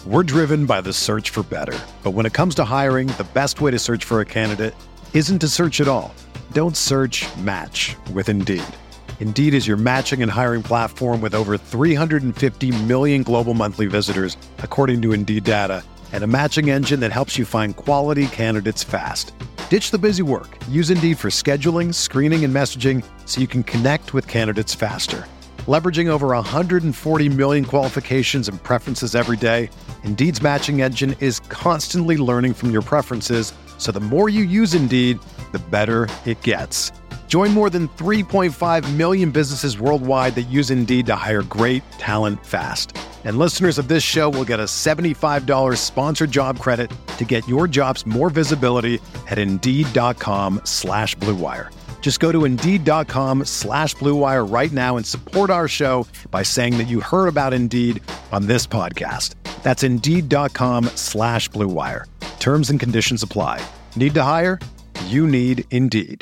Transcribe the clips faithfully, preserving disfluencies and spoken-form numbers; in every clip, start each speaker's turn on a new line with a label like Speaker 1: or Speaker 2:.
Speaker 1: We're driven by the search for better. But when it comes to hiring, the best way to search for a candidate isn't to search at all. Don't search, match with Indeed. Indeed is your matching and hiring platform with over three hundred fifty million global monthly visitors, according to Indeed data, and a matching engine that helps you find quality candidates fast. Ditch the busy work. Use Indeed for scheduling, screening, and messaging so you can connect with candidates faster. Leveraging over one hundred forty million qualifications and preferences every day, Indeed's matching engine is constantly learning from your preferences, so the more you use Indeed, the better it gets. Join more than three point five million businesses worldwide that use Indeed to hire great talent fast. And listeners of this show will get a seventy-five dollars sponsored job credit to get your jobs more visibility at Indeed.com slash Blue Wire. Just go to Indeed.com slash Blue Wire right now and support our show by saying that you heard about Indeed on this podcast. That's Indeed.com slash Blue Wire. Terms and conditions apply. Need to hire? You need Indeed.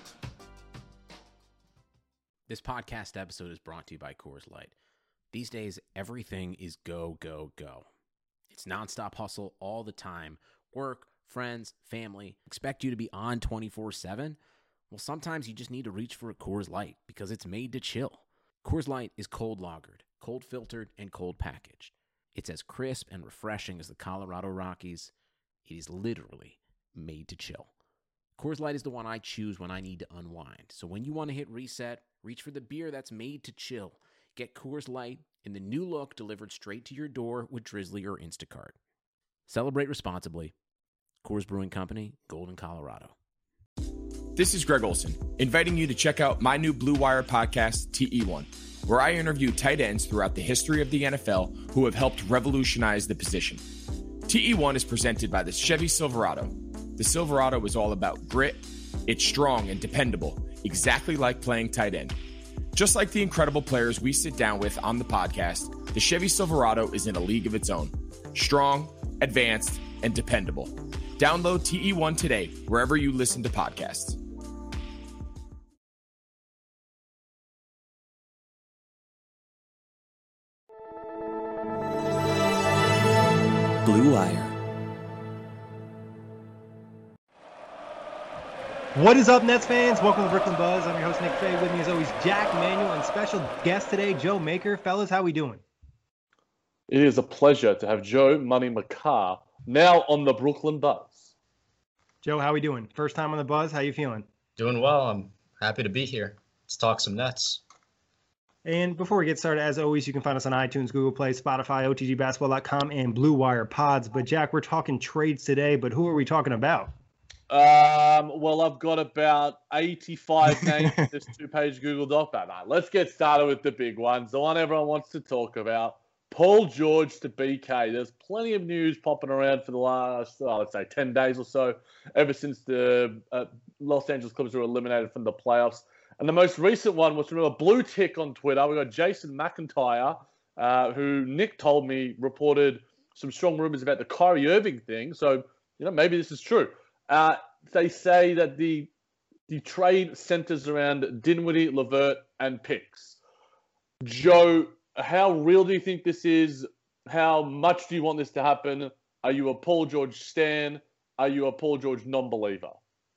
Speaker 2: This podcast episode is brought to you by Coors Light. These days, everything is go, go, go. It's nonstop hustle all the time. Work, friends, family, expect you to be on twenty-four seven. Well, sometimes you just need to reach for a Coors Light because it's made to chill. Coors Light is cold lagered, cold filtered, and cold packaged. It's as crisp and refreshing as the Colorado Rockies. It is literally made to chill. Coors Light is the one I choose when I need to unwind. So when you want to hit reset, reach for the beer that's made to chill. Get Coors Light in the new look delivered straight to your door with Drizzly or Instacart. Celebrate responsibly. Coors Brewing Company, Golden, Colorado.
Speaker 3: This is Greg Olson, inviting you to check out my new Blue Wire podcast, T E one, where I interview tight ends throughout the history of the N F L who have helped revolutionize the position. T E one is presented by the Chevy Silverado. The Silverado is all about grit. It's strong and dependable, exactly like playing tight end. Just like the incredible players we sit down with on the podcast, the Chevy Silverado is in a league of its own. Strong, advanced, and dependable. Download T E one today, wherever you listen to podcasts.
Speaker 4: Blue Wire.
Speaker 5: What is up, Nets fans? Welcome to Brooklyn Buzz. I'm your host, Nick Fay. With me, as always, Jack Manuel, and special guest today, Joe Maker. Fellas, how we doing?
Speaker 6: It is a pleasure to have Joe Money McCarr now on the Brooklyn Buzz.
Speaker 5: Joe, how we doing? First time on the Buzz. How you feeling?
Speaker 7: Doing well. I'm happy to be here. Let's talk some Nets.
Speaker 5: And before we get started, as always, you can find us on iTunes, Google Play, Spotify, O T G basketball dot com, and Blue Wire Pods. But, Jack, we're talking trades today, but who are we talking about?
Speaker 6: Um, well, I've got about eighty-five names in this two-page Google Doc. But no, let's get started with the big ones, the one everyone wants to talk about. Paul George to B K. There's plenty of news popping around for the last, oh, let's say, ten days or so, ever since the uh, Los Angeles Clippers were eliminated from the playoffs. And the most recent one was from a blue tick on Twitter. We got Jason McIntyre, uh, who Nick told me reported some strong rumors about the Kyrie Irving thing. So, you know, maybe this is true. Uh, they say that the the trade centers around Dinwiddie, LeVert, and picks. Joe, how real do you think this is? How much do you want this to happen? Are you a Paul George stan? Are you a Paul George non-believer?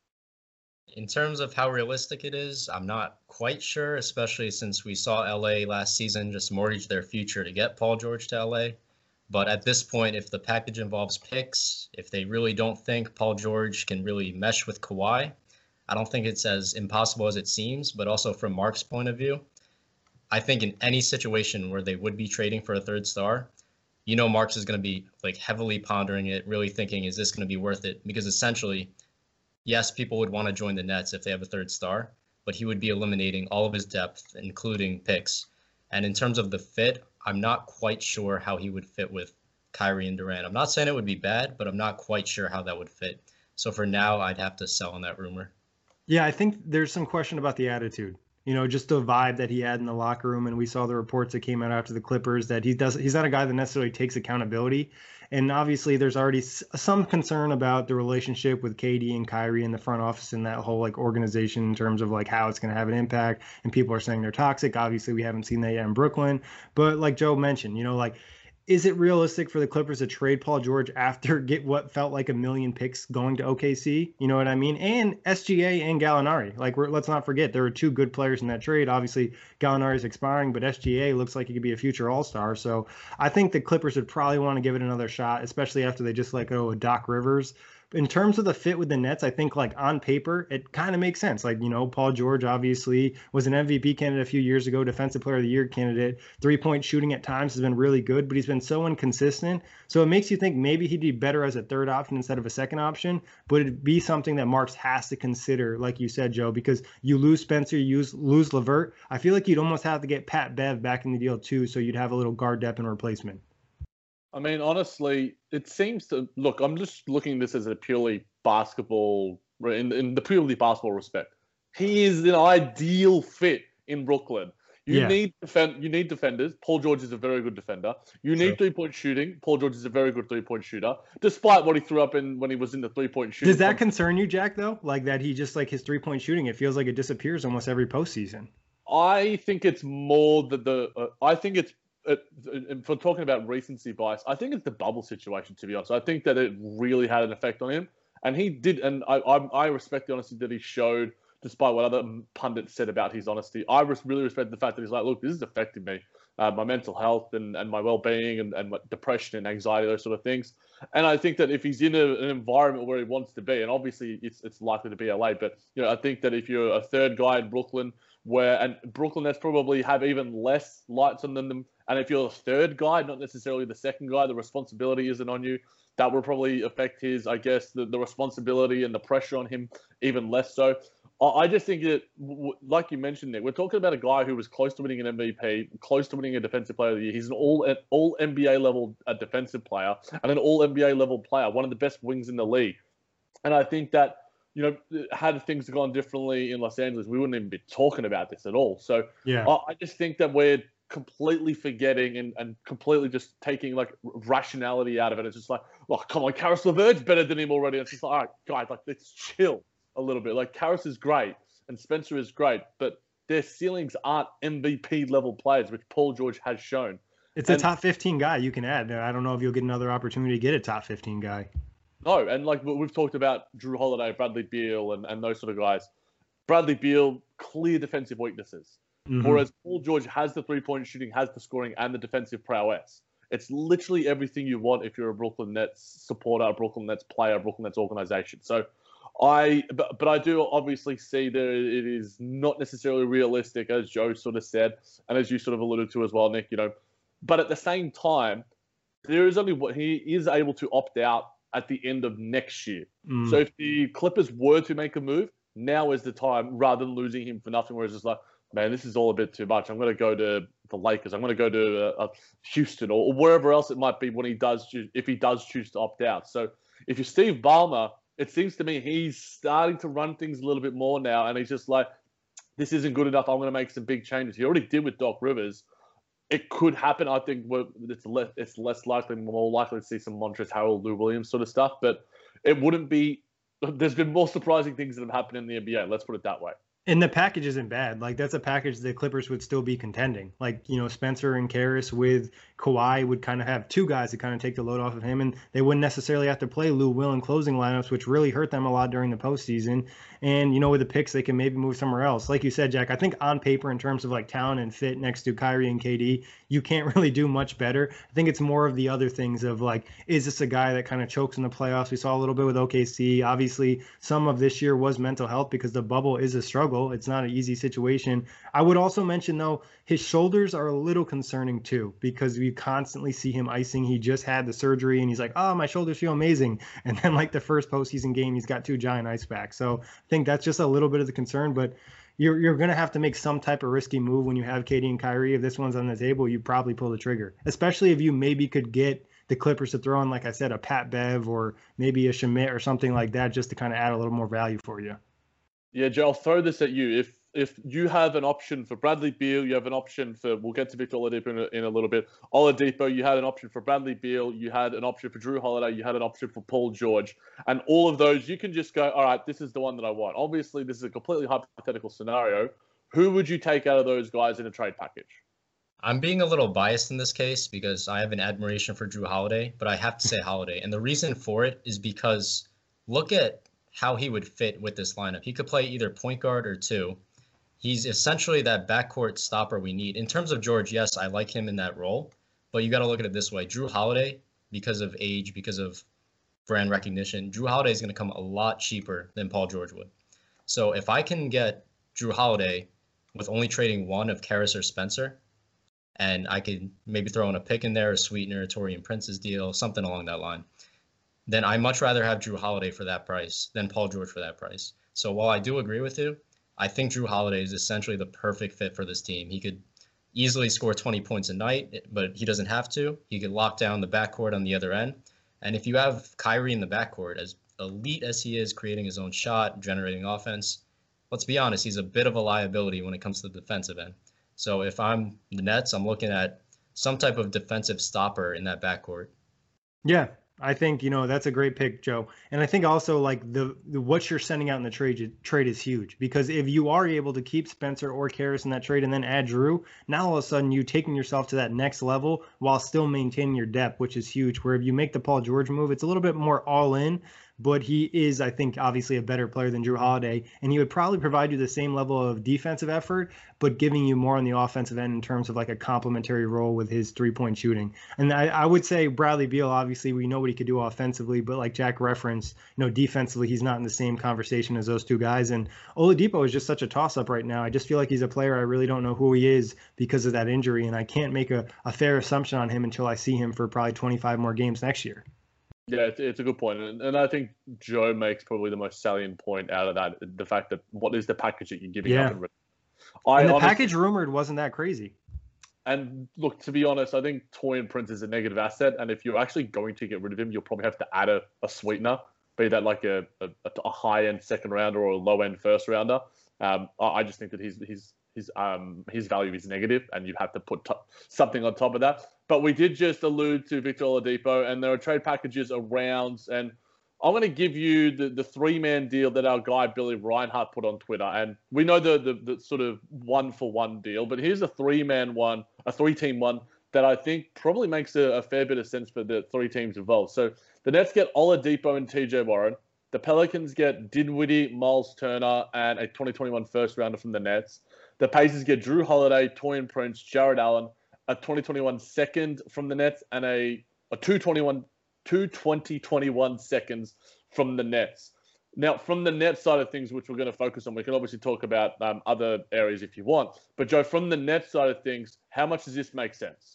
Speaker 7: In terms of how realistic it is, I'm not quite sure, especially since we saw L A last season just mortgage their future to get Paul George to L A. But at this point, if the package involves picks, if they really don't think Paul George can really mesh with Kawhi, I don't think it's as impossible as it seems. But also from Mark's point of view, I think in any situation where they would be trading for a third star, you know Marks is going to be like heavily pondering it, really thinking, is this going to be worth it? Because essentially, yes, people would want to join the Nets if they have a third star, but he would be eliminating all of his depth, including picks. And in terms of the fit, I'm not quite sure how he would fit with Kyrie and Durant. I'm not saying it would be bad, but I'm not quite sure how that would fit. So for now, I'd have to sell on that rumor.
Speaker 5: Yeah, I think there's some question about the attitude. You know, just the vibe that he had in the locker room, and we saw the reports that came out after the Clippers that he does. He's not a guy that necessarily takes accountability, and obviously there's already some concern about the relationship with K D and Kyrie in the front office and that whole like organization in terms of like how it's going to have an impact. And people are saying they're toxic. Obviously, we haven't seen that yet in Brooklyn, but like Joe mentioned, you know, like is it realistic for the Clippers to trade Paul George after get what felt like a million picks going to O K C? You know what I mean? And S G A and Gallinari. Like, we're, let's not forget, there are two good players in that trade. Obviously, Gallinari is expiring, but S G A looks like he could be a future All-Star. So I think the Clippers would probably want to give it another shot, especially after they just let go of Doc Rivers. In terms of the fit with the Nets, I think like on paper, it kind of makes sense. Like, you know, Paul George obviously was an M V P candidate a few years ago, Defensive Player of the Year candidate. Three-point shooting at times has been really good, but he's been so inconsistent. So it makes you think maybe he'd be better as a third option instead of a second option, but it'd be something that Marks has to consider, like you said, Joe, because you lose Spencer, you lose, lose LeVert. I feel like you'd almost have to get Pat Bev back in the deal too, so you'd have a little guard depth and replacement.
Speaker 6: I mean, honestly, it seems to look. I'm just looking at this as a purely basketball, in, in the purely basketball respect. He is an ideal fit in Brooklyn. You
Speaker 5: Yeah.
Speaker 6: need defend. You need defenders. Paul George is a very good defender. You need
Speaker 5: True.
Speaker 6: three-point shooting. Paul George is a very good three-point shooter, despite what he threw up in when he was in the three-point shooting.
Speaker 5: Does that concern you, Jack, though? Like that he just like his three-point shooting, it feels like it disappears almost every postseason.
Speaker 6: I think it's more that the. Uh, I think it's. Uh, for talking about recency bias, I think it's the bubble situation, to be honest. I think that it really had an effect on him. And he did, and I I, I respect the honesty that he showed, despite what other pundits said about his honesty. I really respect the fact that he's like, look, this is affecting me, uh, my mental health and, and my well-being and, and my depression and anxiety, those sort of things. And I think that if he's in a, an environment where he wants to be, and obviously it's it's likely to be L A, but you know, I think that if you're a third guy in Brooklyn, where and Brooklyn Nets probably have even less lights on them. And if you're a third guy, not necessarily the second guy, the responsibility isn't on you. That will probably affect his, I guess, the, the responsibility and the pressure on him even less so. I just think that, like you mentioned, Nick, we're talking about a guy who was close to winning an M V P, close to winning a Defensive Player of the Year. He's an all all N B A level uh, defensive player and an all N B A level player, one of the best wings in the league. And I think that, you know, had things gone differently in Los Angeles, we wouldn't even be talking about this at all. So
Speaker 5: Yeah.
Speaker 6: I, I just think that we're completely forgetting and, and completely just taking like rationality out of it. It's just like, oh, come on, Karis LeVert's better than him already. It's just like, all right, guys, like let's chill a little bit. Like Karis is great and Spencer is great, but their ceilings aren't M V P level players, which Paul George has shown.
Speaker 5: It's
Speaker 6: And-
Speaker 5: a top fifteen guy you can add. I don't know if you'll get another opportunity to get a top fifteen guy.
Speaker 6: No, and like we've talked about Drew Holiday, Bradley Beal, and, and those sort of guys. Bradley Beal, clear defensive weaknesses.
Speaker 5: Mhm.
Speaker 6: Whereas Paul George has the three-point shooting, has the scoring, and the defensive prowess. It's literally everything you want if you're a Brooklyn Nets supporter, a Brooklyn Nets player, a Brooklyn Nets organization. So I, but, but I do obviously see that it is not necessarily realistic, as Joe sort of said, and as you sort of alluded to as well, Nick, you know. But at the same time, there is only what he is able to opt out at the end of next year.
Speaker 5: Mm.
Speaker 6: So if the Clippers were to make a move, now is the time rather than losing him for nothing, where it's just like, man, this is all a bit too much. I'm going to go to the Lakers. I'm going to go to uh, uh, Houston or, or wherever else it might be when he does, choose, if he does choose to opt out. So if you're Steve Ballmer, it seems to me he's starting to run things a little bit more now, and he's just like, this isn't good enough. I'm going to make some big changes. He already did with Doc Rivers. It could happen. I think it's less, it's less likely, more likely to see some Montrezl Harrell, Lou Williams sort of stuff, but it wouldn't be. There's been more surprising things that have happened in the N B A. Let's put it that way.
Speaker 5: And the package isn't bad. Like, that's a package the Clippers would still be contending. Like, you know, Spencer and Karis with Kawhi would kind of have two guys to kind of take the load off of him, and they wouldn't necessarily have to play Lou Will in closing lineups, which really hurt them a lot during the postseason. And, you know, with the picks, they can maybe move somewhere else. Like you said, Jack, I think on paper, in terms of like talent and fit next to Kyrie and K D, you can't really do much better. I think it's more of the other things of like, is this a guy that kind of chokes in the playoffs? We saw a little bit with O K C. Obviously, some of this year was mental health because the bubble is a struggle. It's not an easy situation. I would also mention, though, his shoulders are a little concerning, too, because we constantly see him icing. He just had the surgery, and he's like, oh, my shoulders feel amazing. And then, like, the first postseason game, he's got two giant ice packs. So I think that's just a little bit of the concern. But you're, you're going to have to make some type of risky move when you have K D and Kyrie. If this one's on the table, you probably pull the trigger, especially if you maybe could get the Clippers to throw in, like I said, a Pat Bev or maybe a Schmidt or something like that, just to kind of add a little more value for you.
Speaker 6: Yeah, Joe, I'll throw this at you. If if you have an option for Bradley Beal, you have an option for, we'll get to Victor Oladipo in a, in a little bit. Oladipo, you had an option for Bradley Beal, you had an option for Drew Holiday, you had an option for Paul George. And all of those, you can just go, all right, this is the one that I want. Obviously, this is a completely hypothetical scenario. Who would you take out of those guys in a trade package?
Speaker 7: I'm being a little biased in this case because I have an admiration for Drew Holiday, but I have to say Holiday. And the reason for it is because look at how he would fit with this lineup. He could play either point guard or two. He's essentially that backcourt stopper we need. In terms of George, yes, I like him in that role, but you got to look at it this way. Drew Holiday, because of age, because of brand recognition, Drew Holiday is going to come a lot cheaper than Paul George would. So if I can get Drew Holiday with only trading one of Caris or Spencer, and I could maybe throw in a pick in there, a sweetener, a Taurean Prince's deal, something along that line, then I much rather have Drew Holiday for that price than Paul George for that price. So while I do agree with you, I think Drew Holiday is essentially the perfect fit for this team. He could easily score twenty points a night, but he doesn't have to. He could lock down the backcourt on the other end. And if you have Kyrie in the backcourt, as elite as he is, creating his own shot, generating offense, let's be honest, he's a bit of a liability when it comes to the defensive end. So if I'm the Nets, I'm looking at some type of defensive stopper in that backcourt.
Speaker 5: Yeah, I think, you know, that's a great pick, Joe. And I think also like the, the what you're sending out in the trade trade is huge, because if you are able to keep Spencer or Caris in that trade and then add Drew, now all of a sudden you taking yourself to that next level while still maintaining your depth, which is huge. Where if you make the Paul George move, it's a little bit more all in. But he is, I think, obviously a better player than Drew Holiday, and he would probably provide you the same level of defensive effort, but giving you more on the offensive end in terms of like a complementary role with his three-point shooting. And I, I would say Bradley Beal, obviously, we know what he could do offensively, but like Jack referenced, you know, defensively, he's not in the same conversation as those two guys. And Oladipo is just such a toss-up right now. I just feel like he's a player I really don't know who he is because of that injury, and I can't make a, a fair assumption on him until I see him for probably twenty-five more games next year.
Speaker 6: Yeah, it's, it's a good point. And, and I think Joe makes probably the most salient point out of that, the fact that what is the package that you're giving
Speaker 5: yeah.
Speaker 6: up? And, I
Speaker 5: and the
Speaker 6: honestly,
Speaker 5: package rumored wasn't that crazy. And
Speaker 6: look, to be honest, I think Taurean Prince is a negative asset. And if you're actually going to get rid of him, you'll probably have to add a, a sweetener, be that like a, a, a high-end second rounder or a low-end first rounder. Um, I just think that his his his um his value is negative, and you'd have to put t- something on top of that. But we did just allude to Victor Oladipo, and there are trade packages around. And I'm going to give you the, the three-man deal that our guy Billy Reinhart put on Twitter. And we know the, the the sort of one-for-one deal, but here's a three-man one, a three-team one that I think probably makes a, a fair bit of sense for the three teams involved. So the Nets get Oladipo and T J Warren. The Pelicans get Dinwiddie, Miles Turner, and a twenty twenty-one first rounder from the Nets. The Pacers get Drew Holiday, Taurean Prince, Jared Allen, a twenty twenty-one second from the Nets, and a, a two twenty-one, two twenty twenty-one seconds from the Nets. Now, from the Nets side of things, which we're going to focus on, we can obviously talk about um, other areas if you want. But, Joe, from the Nets side of things, how much does this make sense?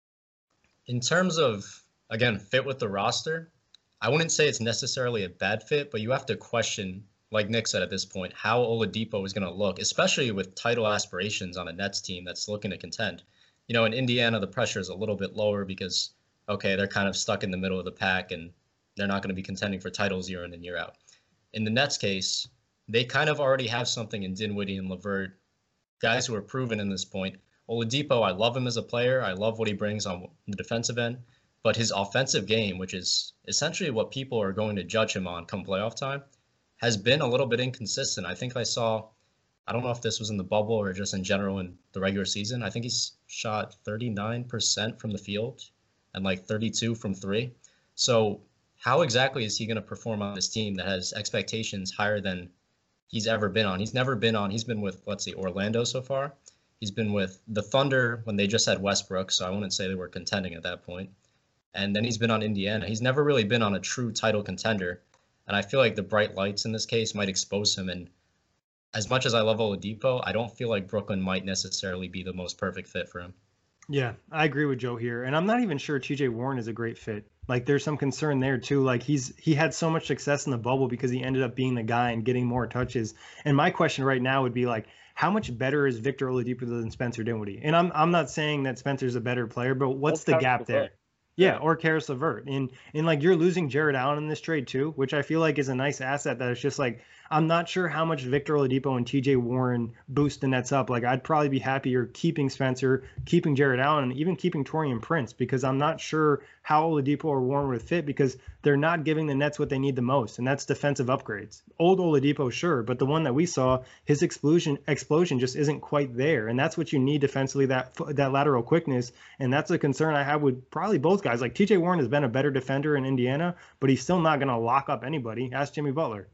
Speaker 7: In terms of, again, fit with the roster, I wouldn't say it's necessarily a bad fit, but you have to question, like Nick said at this point, how Oladipo is going to look, especially with title aspirations on a Nets team that's looking to contend. You know, in Indiana, the pressure is a little bit lower because, okay, they're kind of stuck in the middle of the pack and they're not going to be contending for titles year in and year out. In the Nets case, they kind of already have something in Dinwiddie and LeVert, guys who are proven in this point. Oladipo, I love him as a player. I love what he brings on the defensive end. But his offensive game, which is essentially what people are going to judge him on come playoff time, has been a little bit inconsistent. I think I saw, I don't know if this was in the bubble or just in general in the regular season, I think he's shot thirty-nine percent from the field and like thirty-two from three. So how exactly is he going to perform on this team that has expectations higher than he's ever been on? He's never been on, he's been with, let's see, Orlando so far. He's been with the Thunder when they just had Westbrook, so I wouldn't say they were contending at that point. And then he's been on Indiana. He's never really been on a true title contender. And I feel like the bright lights in this case might expose him. And as much as I love Oladipo, I don't feel like Brooklyn might necessarily be the most perfect fit for him.
Speaker 5: Yeah, I agree with Joe here. And I'm not even sure T J Warren is a great fit. Like there's some concern there too. Like he's he had so much success in the bubble because he ended up being the guy and getting more touches. And my question right now would be like, how much better is Victor Oladipo than Spencer Dinwiddie? And I'm I'm not saying that Spencer's a better player, but what's the gap there? Yeah, or Caris LeVert. And and like you're losing Jared Allen in this trade too, which I feel like is a nice asset that it's just like I'm not sure how much Victor Oladipo and T J Warren boost the Nets up. Like, I'd probably be happier keeping Spencer, keeping Jared Allen, and even keeping Taurean Prince, because I'm not sure how Oladipo or Warren would fit, because they're not giving the Nets what they need the most, and that's defensive upgrades. Old Oladipo, sure, but the one that we saw, his explosion explosion just isn't quite there, and that's what you need defensively, that that lateral quickness, and that's a concern I have with probably both guys. Like, T J Warren has been a better defender in Indiana, but he's still not going to lock up anybody. Ask Jimmy Butler.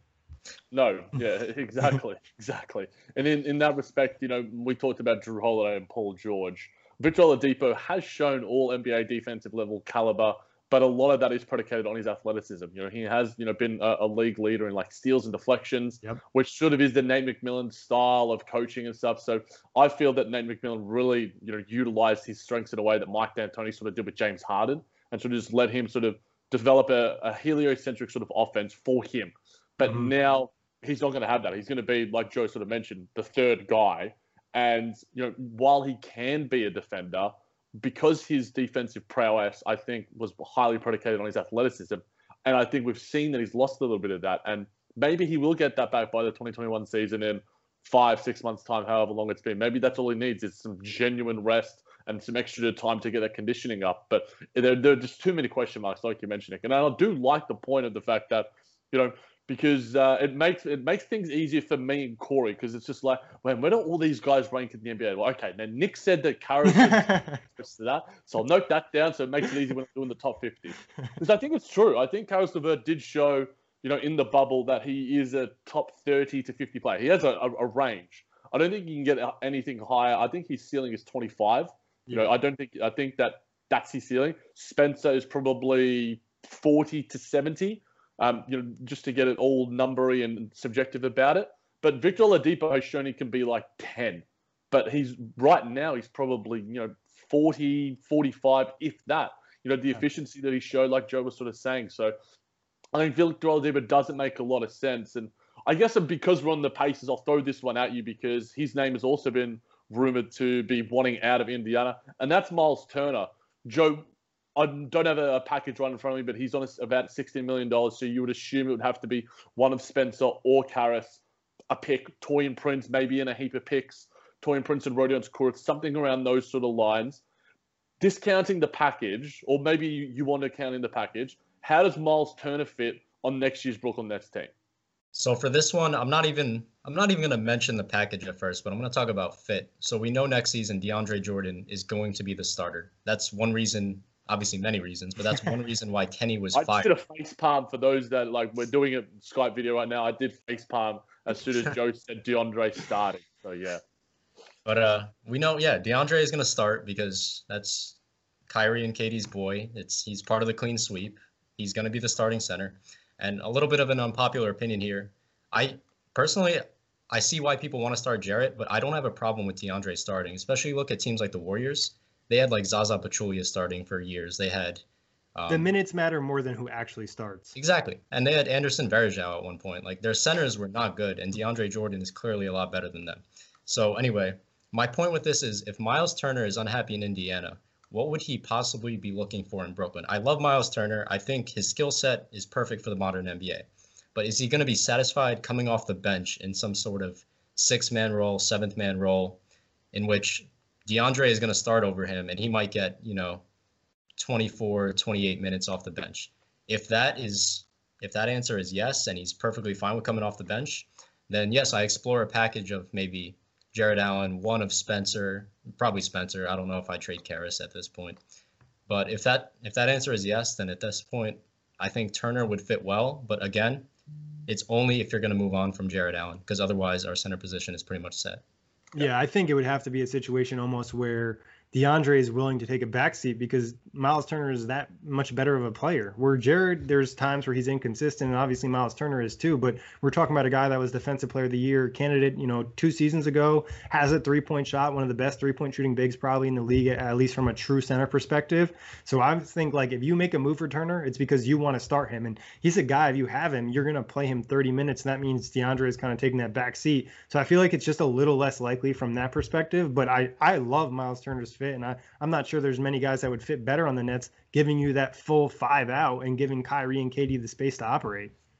Speaker 6: No, yeah, exactly, exactly. And in, in that respect, you know, we talked about Jrue Holiday and Paul George. Victor Oladipo has shown all N B A defensive level caliber, but a lot of that is predicated on his athleticism. You know, he has, you know, been a, a league leader in like steals and deflections, yep. which sort of is the Nate McMillan style of coaching and stuff. So I feel that Nate McMillan really, you know, utilized his strengths in a way that Mike D'Antoni sort of did with James Harden, and sort of just let him sort of develop a, a heliocentric sort of offense for him. But mm-hmm. now he's not going to have that. He's going to be, like Joe sort of mentioned, the third guy. And, you know, while he can be a defender, because his defensive prowess, I think, was highly predicated on his athleticism. And I think we've seen that he's lost a little bit of that. And maybe he will get that back by the twenty twenty-one season in five, six months' time, however long it's been. Maybe that's all he needs is some genuine rest and some extra time to get that conditioning up. But there, there are just too many question marks, like you mentioned, Nick. And I do like the point of the fact that, you know, because uh, it makes it makes things easier for me and Corey, because it's just like, man, where do all these guys rank in the N B A? Well, okay, now Nick said that Karras is to that, so I'll note that down so it makes it easier when I'm doing the top fifty. Because I think it's true. I think Caris LeVert did show, you know, in the bubble that he is a top thirty to fifty player. He has a, a, a range. I don't think you can get anything higher. I think his ceiling is twenty-five. You know, I don't think I think that that's his ceiling. Spencer is probably forty to seventy. Um, you know, just to get it all numbery and subjective about it. But Victor Oladipo has shown he can be like ten. But he's right now, he's probably, you know, forty, forty-five, if that. You know, the efficiency that he showed, like Joe was sort of saying. So I think Victor Oladipo doesn't make a lot of sense. And I guess because we're on the Pacers, I'll throw this one at you, because his name has also been rumored to be wanting out of Indiana. And that's Miles Turner. Joe, I don't have a package right in front of me, but he's on about sixteen million dollars. So you would assume it would have to be one of Spencer or Karras, a pick, Taurean Prince, maybe in a heap of picks, Taurean Prince and Rodion Kurucs, something around those sort of lines. Discounting the package, or maybe you, you want to count in the package, how does Miles Turner fit on next year's Brooklyn Nets team?
Speaker 7: So for this one, I'm not even I'm not even going to mention the package at first, but I'm going to talk about fit. So we know next season DeAndre Jordan is going to be the starter. That's one reason. Obviously, many reasons, but that's one reason why Kenny was
Speaker 6: I
Speaker 7: fired.
Speaker 6: I did a face palm for those that, like, we're doing a Skype video right now. I did face palm as soon as Joe said DeAndre starting. So, yeah.
Speaker 7: But uh, we know, yeah, DeAndre is going to start because that's Kyrie and Katie's boy. It's He's part of the clean sweep. He's going to be the starting center. And a little bit of an unpopular opinion here. I personally, I see why people want to start Jarrett, but I don't have a problem with DeAndre starting, especially look at teams like the Warriors. They had like Zaza Pachulia starting for years. They had
Speaker 5: um, the minutes matter more than who actually starts.
Speaker 7: Exactly, and they had Anderson Varejao at one point. Like, their centers were not good, and DeAndre Jordan is clearly a lot better than them. So anyway, my point with this is, if Miles Turner is unhappy in Indiana, what would he possibly be looking for in Brooklyn? I love Miles Turner. I think his skill set is perfect for the modern N B A. But is he going to be satisfied coming off the bench in some sort of six-man role, seventh-man role, in which DeAndre is going to start over him, and he might get, you know, twenty-four, twenty-eight minutes off the bench? If that is, if that answer is yes, and he's perfectly fine with coming off the bench, then yes, I explore a package of maybe Jared Allen, one of Spencer, probably Spencer. I don't know if I trade Karras at this point. But if that if that answer is yes, then at this point, I think Turner would fit well. But again, it's only if you're going to move on from Jared Allen, because otherwise our center position is pretty much set.
Speaker 5: Yeah, I think it would have to be a situation almost where DeAndre is willing to take a backseat, because Miles Turner is that much better of a player. Where Jared, there's times where he's inconsistent, and obviously Miles Turner is too, but we're talking about a guy that was Defensive Player of the Year candidate, you know, two seasons ago, has a three-point shot, one of the best three-point shooting bigs probably in the league, at least from a true center perspective. So I think, like, if you make a move for Turner, it's because you want to start him, and he's a guy, if you have him, you're going to play him thirty minutes, and that means DeAndre is kind of taking that back seat. So I feel like it's just a little less likely from that perspective, but I, I love Miles Turner's fit, and I, I'm not sure there's many guys that would fit better on the Nets, giving you that full five out and giving Kyrie and Katie the space to operate.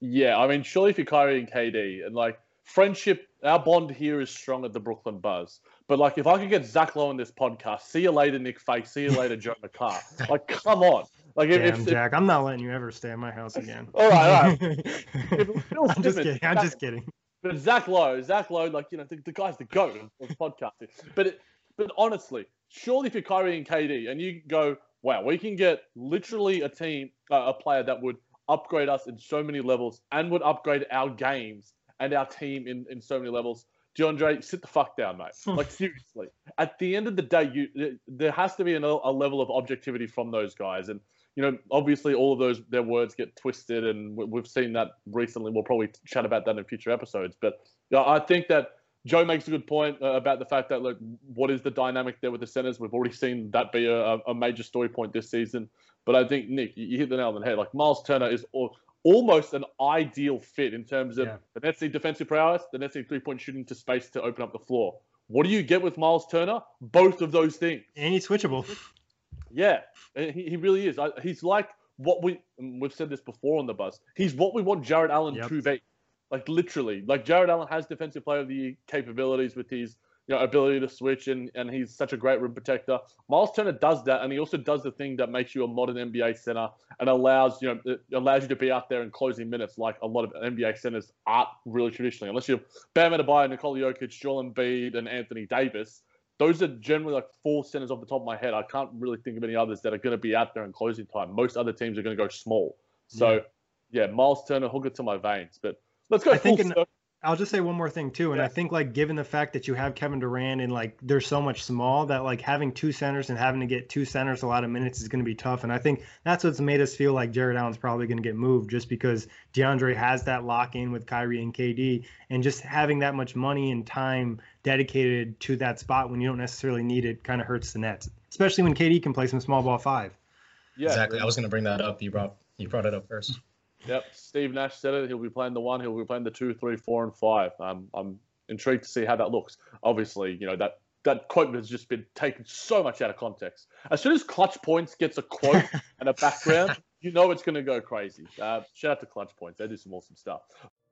Speaker 6: Yeah, I mean, surely for Kyrie and K D, and like friendship, our bond here is strong at the Brooklyn Buzz. But like, if I could get Zach Lowe on this podcast, see you later, Nick Fake. See you later, Joe McCarr. Like, come on. Like, if,
Speaker 5: Damn,
Speaker 6: if,
Speaker 5: Jack, I'm not letting you ever stay at my house again.
Speaker 6: All right, all right. If it feels
Speaker 5: I'm just
Speaker 6: different,
Speaker 5: kidding. I'm
Speaker 6: Zach-
Speaker 5: just kidding.
Speaker 6: But Zach Lowe, Zach Lowe, like, you know, the, the guy's the GOAT of, of podcasting. But it, but honestly, surely for Kyrie and K D, and you go, wow, we can get literally a team, uh, a player that would upgrade us in so many levels and would upgrade our games and our team in, in so many levels. DeAndre, sit the fuck down, mate. Like, seriously. At the end of the day, you there has to be an, a level of objectivity from those guys. And, you know, obviously all of those, their words get twisted, and we've seen that recently. We'll probably chat about that in future episodes. But you know, I think that Joe makes a good point uh, about the fact that, look, what is the dynamic there with the centers? We've already seen that be a, a major story point this season. But I think, Nick, you hit the nail on the head. Like, Miles Turner is all, almost an ideal fit in terms of yeah. the Nets need defensive prowess, the Nets need three-point shooting to space to open up the floor. What do you get with Miles Turner? Both of those things.
Speaker 5: And he's switchable.
Speaker 6: Yeah, he, he really is. He's like what we, we've said this before on the Buzz, he's what we want Jarrett Allen yep. to be. Like, literally. Like, Jarrett Allen has defensive player of the year capabilities with his you know, ability to switch, and, and he's such a great rim protector. Miles Turner does that, and he also does the thing that makes you a modern N B A center and allows you know it allows you to be out there in closing minutes like a lot of N B A centers aren't really traditionally. Unless you're Bam Adebayo, Nikola Jokic, Joel Embiid, and Anthony Davis. Those are generally like four centers off the top of my head. I can't really think of any others that are going to be out there in closing time. Most other teams are going to go small. So, yeah, yeah Miles Turner, hook it to my veins. But let's go
Speaker 5: I
Speaker 6: full
Speaker 5: think in,
Speaker 6: circle.
Speaker 5: I'll just say one more thing too, and yeah. I think like given the fact that you have Kevin Durant and like there's so much small that like having two centers and having to get two centers a lot of minutes is going to be tough. And I think that's what's made us feel like Jarrett Allen's probably going to get moved, just because DeAndre has that lock in with Kyrie and K D, and just having that much money and time dedicated to that spot when you don't necessarily need it kind of hurts the Nets, especially when K D can play some small ball five.
Speaker 7: Yeah, exactly. I was going to bring that up. You brought you brought it up first.
Speaker 6: Yep, Steve Nash said it. He'll be playing the one. He'll be playing the two, three, four, and five. Um, I'm intrigued to see how that looks. Obviously, you know that that quote has just been taken so much out of context. As soon as Clutch Points gets a quote and a background, you know it's going to go crazy. Uh, shout out to Clutch Points. They do some awesome stuff.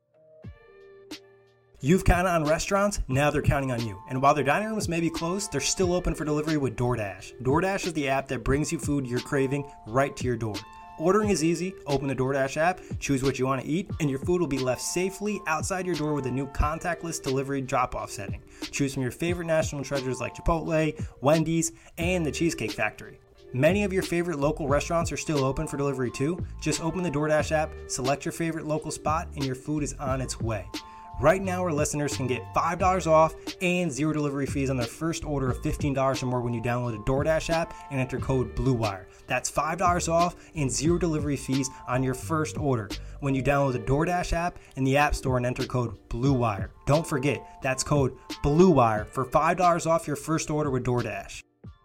Speaker 8: You've counted on restaurants, now they're counting on you. And while their dining rooms may be closed, they're still open for delivery with DoorDash. DoorDash is the app that brings you food you're craving right to your door. Ordering is easy. Open the DoorDash app, choose what you want to eat, and your food will be left safely outside your door with a new contactless delivery drop-off setting. Choose from your favorite national treasures like Chipotle, Wendy's, and the Cheesecake Factory. Many of your favorite local restaurants are still open for delivery too. Just open the DoorDash app, select your favorite local spot, and your food is on its way. Right now, our listeners can get five dollars off and zero delivery fees on their first order of fifteen dollars or more when you download the DoorDash app and enter code BLUEWIRE. That's five dollars off and zero delivery fees on your first order when you download the DoorDash app in the App Store and enter code BLUEWIRE. Don't forget, that's code BLUEWIRE for five dollars off your first order with DoorDash.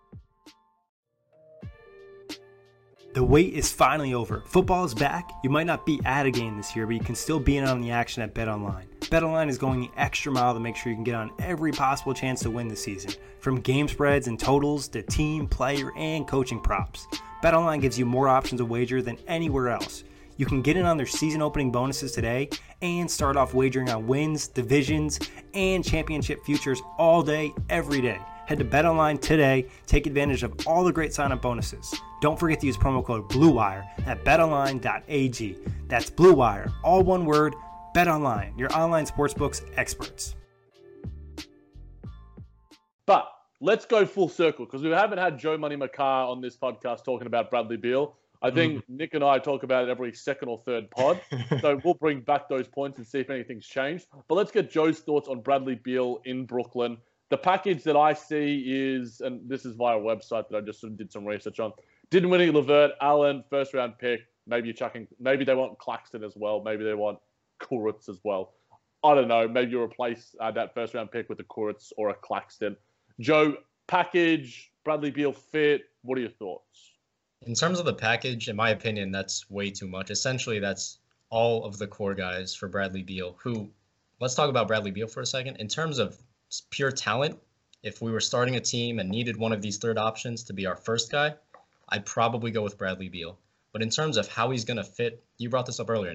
Speaker 8: The wait is finally over. Football is back. You might not be at a game this year, but you can still be in on the action at BetOnline. BetOnline is going the extra mile to make sure you can get on every possible chance to win this season. From game spreads and totals to team, player, and coaching props. BetOnline gives you more options to wager than anywhere else. You can get in on their season opening bonuses today and start off wagering on wins, divisions, and championship futures all day, every day. Head to BetOnline today. Take advantage of all the great sign-up bonuses. Don't forget to use promo code BLUEWIRE at bet online dot a g. That's BLUEWIRE, all one word. BetOnline, your online sportsbooks experts.
Speaker 6: But let's go full circle, because we haven't had Joe Money McCarr on this podcast talking about Bradley Beal. I think mm. Nick and I talk about it every second or third pod. So we'll bring back those points and see if anything's changed. But let's get Joe's thoughts on Bradley Beal in Brooklyn. The package that I see is, and this is via a website that I just sort of did some research on, Dinwiddie, LeVert, Allen, first round pick. Maybe you're chucking, maybe they want Claxton as well. Maybe they want Kuritz as well. I don't know. Maybe you replace uh, that first round pick with a Kuritz or a Claxton. Joe, package, Bradley Beal fit. What are your thoughts?
Speaker 7: In terms of the package, in my opinion, that's way too much. Essentially, that's all of the core guys for Bradley Beal, who, let's talk about Bradley Beal for a second. In terms of pure talent, if we were starting a team and needed one of these third options to be our first guy, I'd probably go with Bradley Beal. But in terms of how he's going to fit, you brought this up earlier, Nick,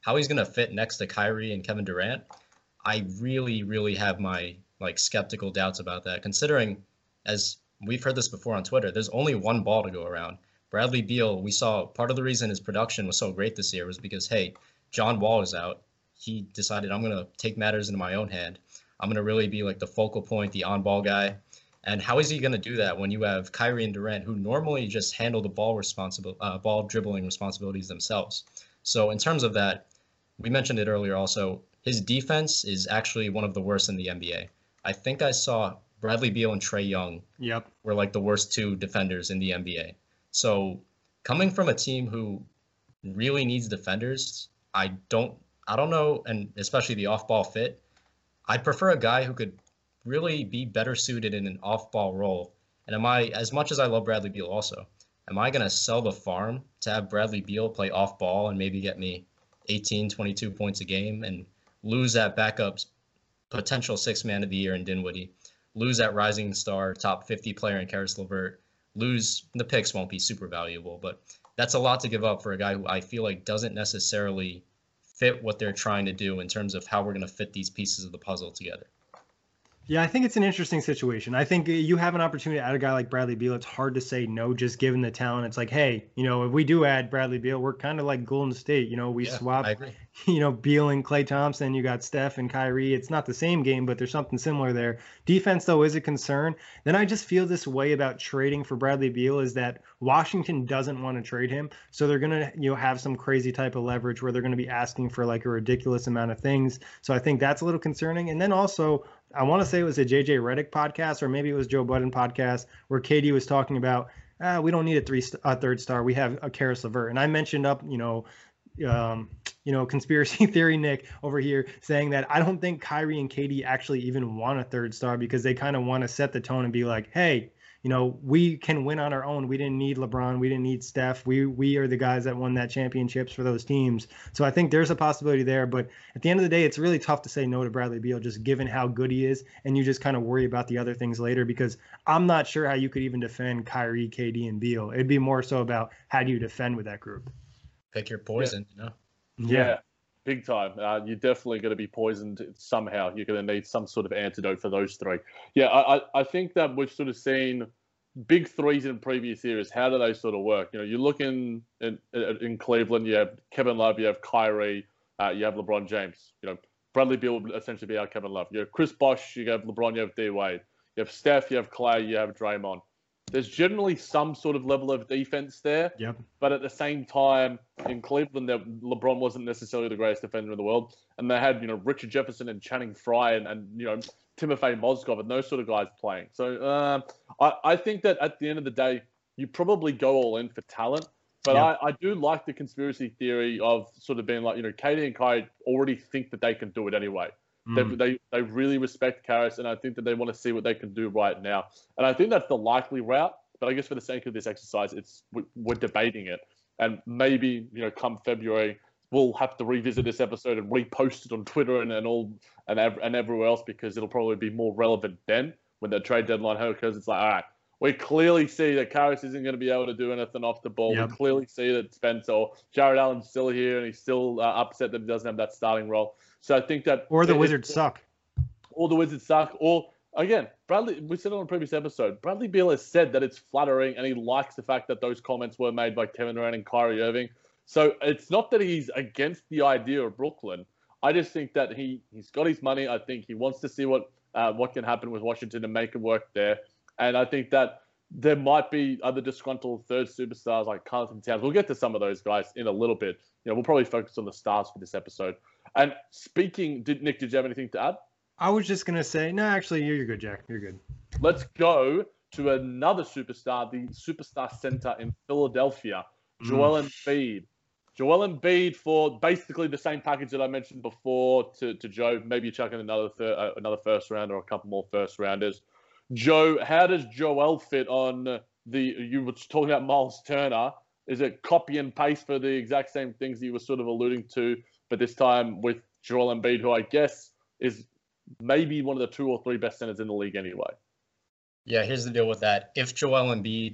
Speaker 7: how he's going to fit next to Kyrie and Kevin Durant, I really, really have my like skeptical doubts about that, considering, as we've heard this before on Twitter, there's only one ball to go around. Bradley Beal, we saw part of the reason his production was so great this year was because, hey, John Wall is out. He decided, I'm going to take matters into my own hand. I'm going to really be like the focal point, the on-ball guy. And how is he going to do that when you have Kyrie and Durant, who normally just handle the ball responsible, uh, ball dribbling responsibilities themselves? So in terms of that, we mentioned it earlier also, his defense is actually one of the worst in the N B A. I think I saw Bradley Beal and Trae Young
Speaker 5: Yep.
Speaker 7: were like the worst two defenders in the N B A. So coming from a team who really needs defenders, I don't I don't know, and especially the off-ball fit, I'd prefer a guy who could really be better suited in an off-ball role. And am I, as much as I love Bradley Beal also, am I going to sell the farm to have Bradley Beal play off-ball and maybe get me eighteen, twenty-two points a game and lose that backup potential sixth man of the year in Dinwiddie, lose that rising star, top fifty player in Karis LeVert, lose, the picks won't be super valuable, but that's a lot to give up for a guy who I feel like doesn't necessarily fit what they're trying to do in terms of how we're going to fit these pieces of the puzzle together.
Speaker 5: Yeah, I think it's an interesting situation. I think you have an opportunity to add a guy like Bradley Beal. It's hard to say no, just given the talent. It's like, hey, you know, if we do add Bradley Beal, we're kind of like Golden State. You know, we
Speaker 7: Yeah,
Speaker 5: swap,
Speaker 7: I agree.
Speaker 5: you know, Beal and Klay Thompson. You got Steph and Kyrie. It's not the same game, but there's something similar there. Defense, though, is a concern. Then I just feel this way about trading for Bradley Beal is that Washington doesn't want to trade him. So they're going to, you know, have some crazy type of leverage where they're going to be asking for like a ridiculous amount of things. So I think that's a little concerning. And then also, I want to say it was a J J Redick podcast, or maybe it was Joe Budden podcast, where K D was talking about, ah, we don't need a three, a third star. We have a Karis LeVert. And I mentioned up, you know, um, you know, conspiracy theory Nick over here saying that I don't think Kyrie and K D actually even want a third star because they kind of want to set the tone and be like, hey, you know, we can win on our own. We didn't need LeBron. We didn't need Steph. We we are the guys that won that championships for those teams. So I think there's a possibility there. But at the end of the day, it's really tough to say no to Bradley Beal, just given how good he is. And you just kind of worry about the other things later because I'm not sure how you could even defend Kyrie, K D, and Beal. It'd be more so about how do you defend with that group.
Speaker 7: Pick your poison, yeah. you know?
Speaker 6: Yeah. yeah. Big time. Uh, you're definitely going to be poisoned somehow. You're going to need some sort of antidote for those three. Yeah, I, I, I think that we've sort of seen big threes in previous years. How do they sort of work? You know, you look in in, in Cleveland, you have Kevin Love, you have Kyrie, uh, you have LeBron James. You know, Bradley Beal would essentially be our Kevin Love. You have Chris Bosh, you have LeBron, you have D Wade. You have Steph, you have Clay, you have Draymond. There's generally some sort of level of defense there.
Speaker 5: Yep.
Speaker 6: But at the same time, in Cleveland, LeBron wasn't necessarily the greatest defender in the world. And they had, you know, Richard Jefferson and Channing Frye and, and you know, Timofey Mozgov and those sort of guys playing. So um, I, I think that at the end of the day, you probably go all in for talent. But yep. I, I do like the conspiracy theory of sort of being like, you know, K D and Kyrie already think that they can do it anyway. Mm. They, they they really respect Karis, and I think that they want to see what they can do right now. And I think that's the likely route. But I guess for the sake of this exercise, it's we're debating it. And maybe, you know, come February, we'll have to revisit this episode and repost it on Twitter and, and all and, ev- and everywhere else because it'll probably be more relevant then when the trade deadline occurs. It's like, all right, we clearly see that Karis isn't going to be able to do anything off the ball. Yep. We clearly see that Spencer or Jared Allen's still here and he's still uh, upset that he doesn't have that starting role. So I think that...
Speaker 5: Or the Wizards suck.
Speaker 6: Or the Wizards suck. Or, again, Bradley, we said on a previous episode, Bradley Beal has said that it's flattering and he likes the fact that those comments were made by Kevin Durant and Kyrie Irving. So it's not that he's against the idea of Brooklyn. I just think that he, he's got his money. I think he wants to see what uh, what can happen with Washington and make it work there. And I think that there might be other disgruntled third superstars like Carlton Towns. We'll get to some of those guys in a little bit. You know, we'll probably focus on the stars for this episode. And speaking, did Nick, did you have anything to add?
Speaker 5: I was just going to say, no, actually, you're good, Jack. You're good.
Speaker 6: Let's go to another superstar, the superstar center in Philadelphia, Joel mm. Embiid. Joel Embiid for basically the same package that I mentioned before to, to Joe. Maybe you chuck in another thir- uh, another first round or a couple more first rounders. Joe, how does Joel fit on the, you were talking about Miles Turner. Is it copy and paste for the exact same things that you were sort of alluding to, but this time with Joel Embiid, who I guess is maybe one of the two or three best centers in the league anyway?
Speaker 7: Yeah, here's the deal with that. If Joel Embiid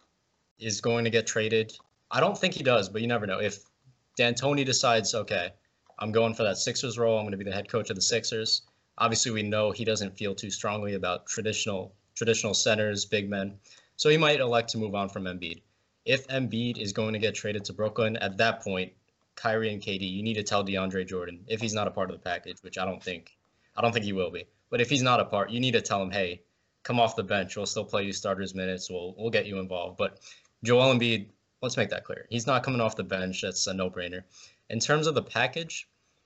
Speaker 7: is going to get traded, I don't think he does, but you never know. If D'Antoni decides, okay, I'm going for that Sixers role. I'm going to be the head coach of the Sixers. Obviously, we know he doesn't feel too strongly about traditional traditional centers, big men. So he might elect to move on from Embiid. If Embiid is going to get traded to Brooklyn, at that point, Kyrie and K D, you need to tell DeAndre Jordan, if he's not a part of the package, which I don't think, I don't think he will be. But if he's not a part, you need to tell him, hey, come off the bench. We'll still play you starters minutes. We'll we'll get you involved. But Joel Embiid, let's make that clear. He's not coming off the bench. That's a no-brainer. In terms of the package,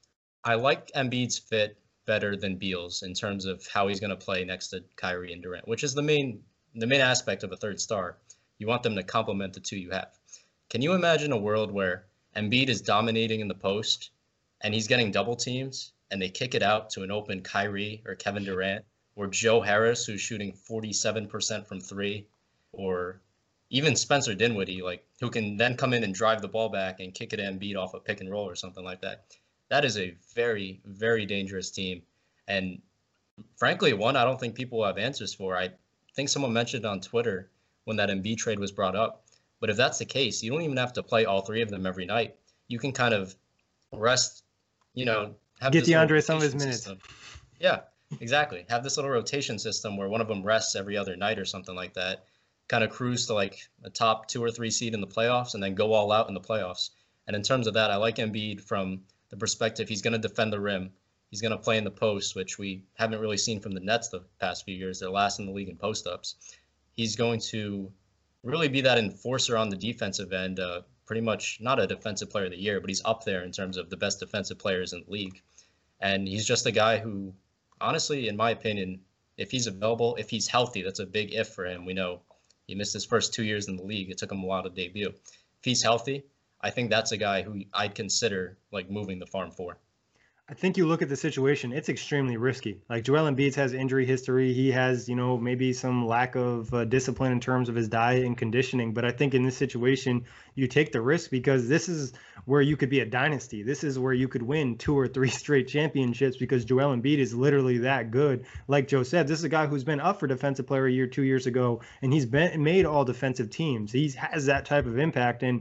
Speaker 7: I like Embiid's fit better than Beal's in terms of how he's going to play next to Kyrie and Durant, which is the main the main aspect of a third star. You want them to complement the two you have. Can you imagine a world where Embiid is dominating in the post and he's getting double teams and they kick it out to an open Kyrie or Kevin Durant, or Joe Harris, who's shooting forty-seven percent from three, or even Spencer Dinwiddie, like, who can then come in and drive the ball back and kick it to Embiid off a pick and roll or something like that? That is a very, very dangerous team. And frankly, one I don't think people have answers for. I think someone mentioned on Twitter when that Embiid trade was brought up. But if that's the case, you don't even have to play all three of them every night. You can kind of rest, you know, have
Speaker 5: get DeAndre some of his minutes.
Speaker 7: System. Yeah, exactly. Have this little rotation system where one of them rests every other night or something like that. Kind of cruise to like a top two or three seed in the playoffs and then go all out in the playoffs. And in terms of that, I like Embiid from the perspective he's going to defend the rim. He's going to play in the post, which we haven't really seen from the Nets the past few years. They're last in the league in post-ups. He's going to really be that enforcer on the defensive end, uh, pretty much not a defensive player of the year, but he's up there in terms of the best defensive players in the league. And he's just a guy who, honestly, in my opinion, if he's available, if he's healthy, that's a big if for him. We know he missed his first two years in the league. It took him a while to debut. If he's healthy, I think that's a guy who I'd consider like moving the farm for.
Speaker 5: I think you look at the situation, it's extremely risky. Like Joel Embiid has injury history. He has, you know, maybe some lack of uh, discipline in terms of his diet and conditioning. But I think in this situation, you take the risk because this is where you could be a dynasty. This is where you could win two or three straight championships because Joel Embiid is literally that good. Like Joe said, this is a guy who's been up for defensive player a year, two years ago, and he's been made all defensive teams. He has that type of impact. And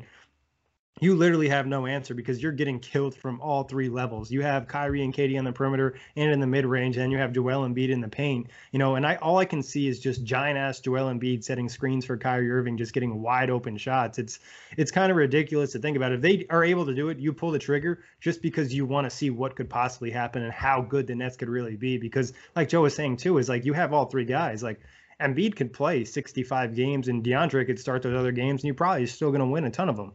Speaker 5: you literally have no answer because you're getting killed from all three levels. You have Kyrie and K D on the perimeter and in the mid-range, and you have Joel Embiid in the paint. You know, and I all I can see is just giant-ass Joel Embiid setting screens for Kyrie Irving, just getting wide-open shots. It's it's kind of ridiculous to think about. If they are able to do it, you pull the trigger just because you want to see what could possibly happen and how good the Nets could really be. Because, like Joe was saying too, is like you have all three guys. Like Embiid could play sixty-five games, and DeAndre could start those other games, and you're probably still going to win a ton of them.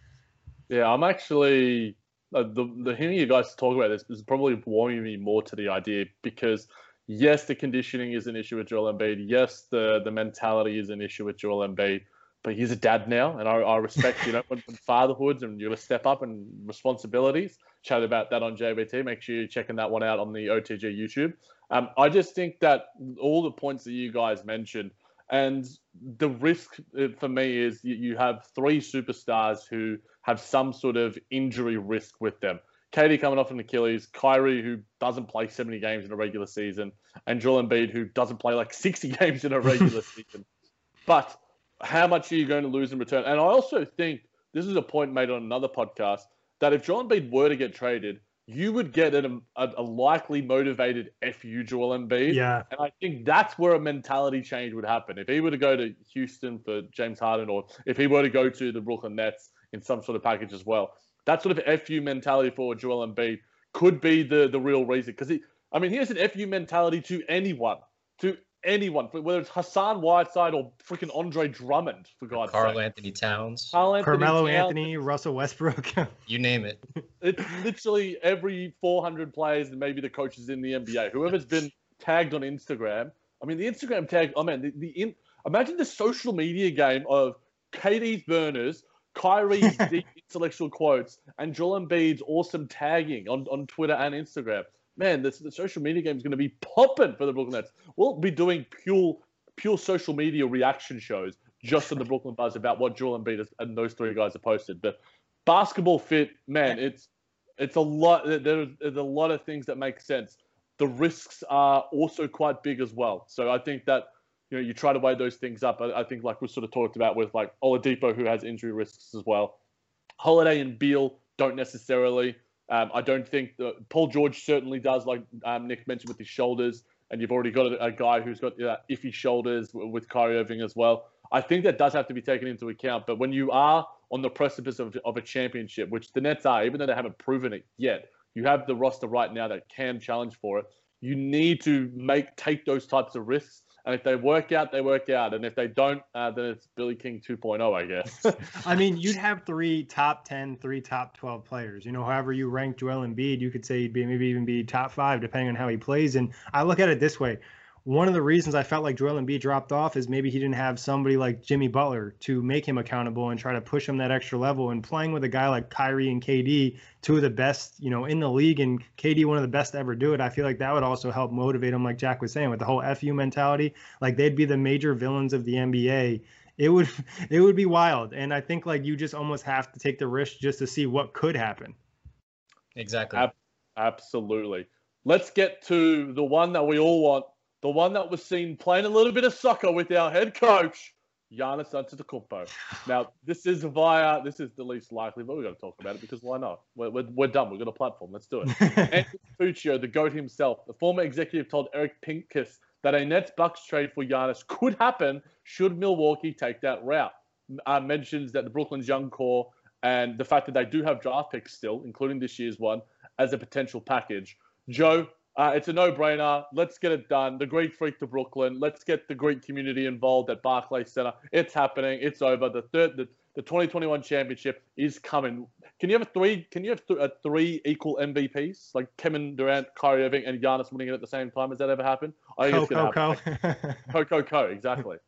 Speaker 6: Yeah, I'm actually uh, the the hearing you guys talk about this is probably warming me more to the idea because yes, the conditioning is an issue with Joel Embiid. Yes, the the mentality is an issue with Joel Embiid. But he's a dad now, and I, I respect you know when, when fatherhoods and you're gonna step up and responsibilities. Chat about that on J B T. Make sure you're checking that one out on the O T G YouTube. Um, I just think that all the points that you guys mentioned. And the risk for me is you have three superstars who have some sort of injury risk with them. K D coming off an Achilles, Kyrie who doesn't play seventy games in a regular season, and Joel Embiid who doesn't play like sixty games in a regular season. But how much are you going to lose in return? And I also think, this is a point made on another podcast, that if Joel Embiid were to get traded, you would get a, a, a likely motivated F U Joel Embiid.
Speaker 5: Yeah.
Speaker 6: And I think that's where a mentality change would happen. If he were to go to Houston for James Harden, or if he were to go to the Brooklyn Nets in some sort of package as well, that sort of F U mentality for Joel Embiid could be the, the real reason. Because, he, I mean, he has an F U mentality to anyone, to anyone, whether it's Hassan Whiteside or freaking Andre Drummond, for God's sake.
Speaker 7: Karl Anthony Towns.
Speaker 6: Karl Anthony
Speaker 5: Carmelo
Speaker 6: Towns.
Speaker 5: Anthony, Russell Westbrook.
Speaker 7: You name it.
Speaker 6: It's literally every four hundred players and maybe the coaches in the N B A. Whoever's been tagged on Instagram. I mean, the Instagram tag, oh man, the, the in, imagine the social media game of K D's burners, Kyrie's deep intellectual quotes, and Joel Embiid's awesome tagging on, on Twitter and Instagram. Man, this, the social media game is going to be popping for the Brooklyn Nets. We'll be doing pure pure social media reaction shows just on the Brooklyn Buzz about what Joel Embiid and those three guys have posted. But basketball fit, man, it's it's a lot. There's, there's a lot of things that make sense. The risks are also quite big as well. So I think that you know you try to weigh those things up. I, I think like we sort of talked about with like Oladipo, who has injury risks as well. Holiday and Beal don't necessarily. Um, I don't think that Paul George certainly does, like um, Nick mentioned, with his shoulders, and you've already got a, a guy who's got uh, iffy shoulders with Kyrie Irving as well. I think that does have to be taken into account. But when you are on the precipice of, of a championship, which the Nets are, even though they haven't proven it yet, you have the roster right now that can challenge for it. You need to make take those types of risks. And if they work out, they work out. And if they don't, uh, then it's Billy King two point oh, I guess.
Speaker 5: I mean, you'd have three top ten, three top twelve players. You know, however you rank Joel Embiid, you could say he'd be maybe even be top five, depending on how he plays. And I look at it this way. One of the reasons I felt like Joel Embiid dropped off is maybe he didn't have somebody like Jimmy Butler to make him accountable and try to push him that extra level. And playing with a guy like Kyrie and K D, two of the best, you know, in the league, and K D one of the best to ever do it, I feel like that would also help motivate him, like Jack was saying, with the whole F U mentality. Like they'd be the major villains of the N B A. It would it would be wild. And I think like you just almost have to take the risk just to see what could happen.
Speaker 7: Exactly.
Speaker 6: Ab- absolutely. Let's get to the one that we all want. The one that was seen playing a little bit of soccer with our head coach, Giannis Antetokounmpo. Now, this is via, this is the least likely, but we're going to talk about it because why not? We're, we're, we're done. We've got a platform. Let's do it. Anthony Fuccio, the GOAT himself, the former executive, told Eric Pincus that a Nets-Bucks trade for Giannis could happen should Milwaukee take that route. Uh, mentions that the Brooklyn's young core and the fact that they do have draft picks still, including this year's one, as a potential package. Joe, Uh, it's a no-brainer. Let's get it done. The Greek Freak to Brooklyn. Let's get the Greek community involved at Barclays Center. It's happening. It's over. The third, the, the twenty twenty-one championship is coming. Can you have a three? Can you have th- a three equal M V Ps like Kevin Durant, Kyrie Irving, and Giannis winning it at the same time? Has that ever happened? I think
Speaker 5: Co,
Speaker 6: it's going to happen. Co, co, co. Exactly.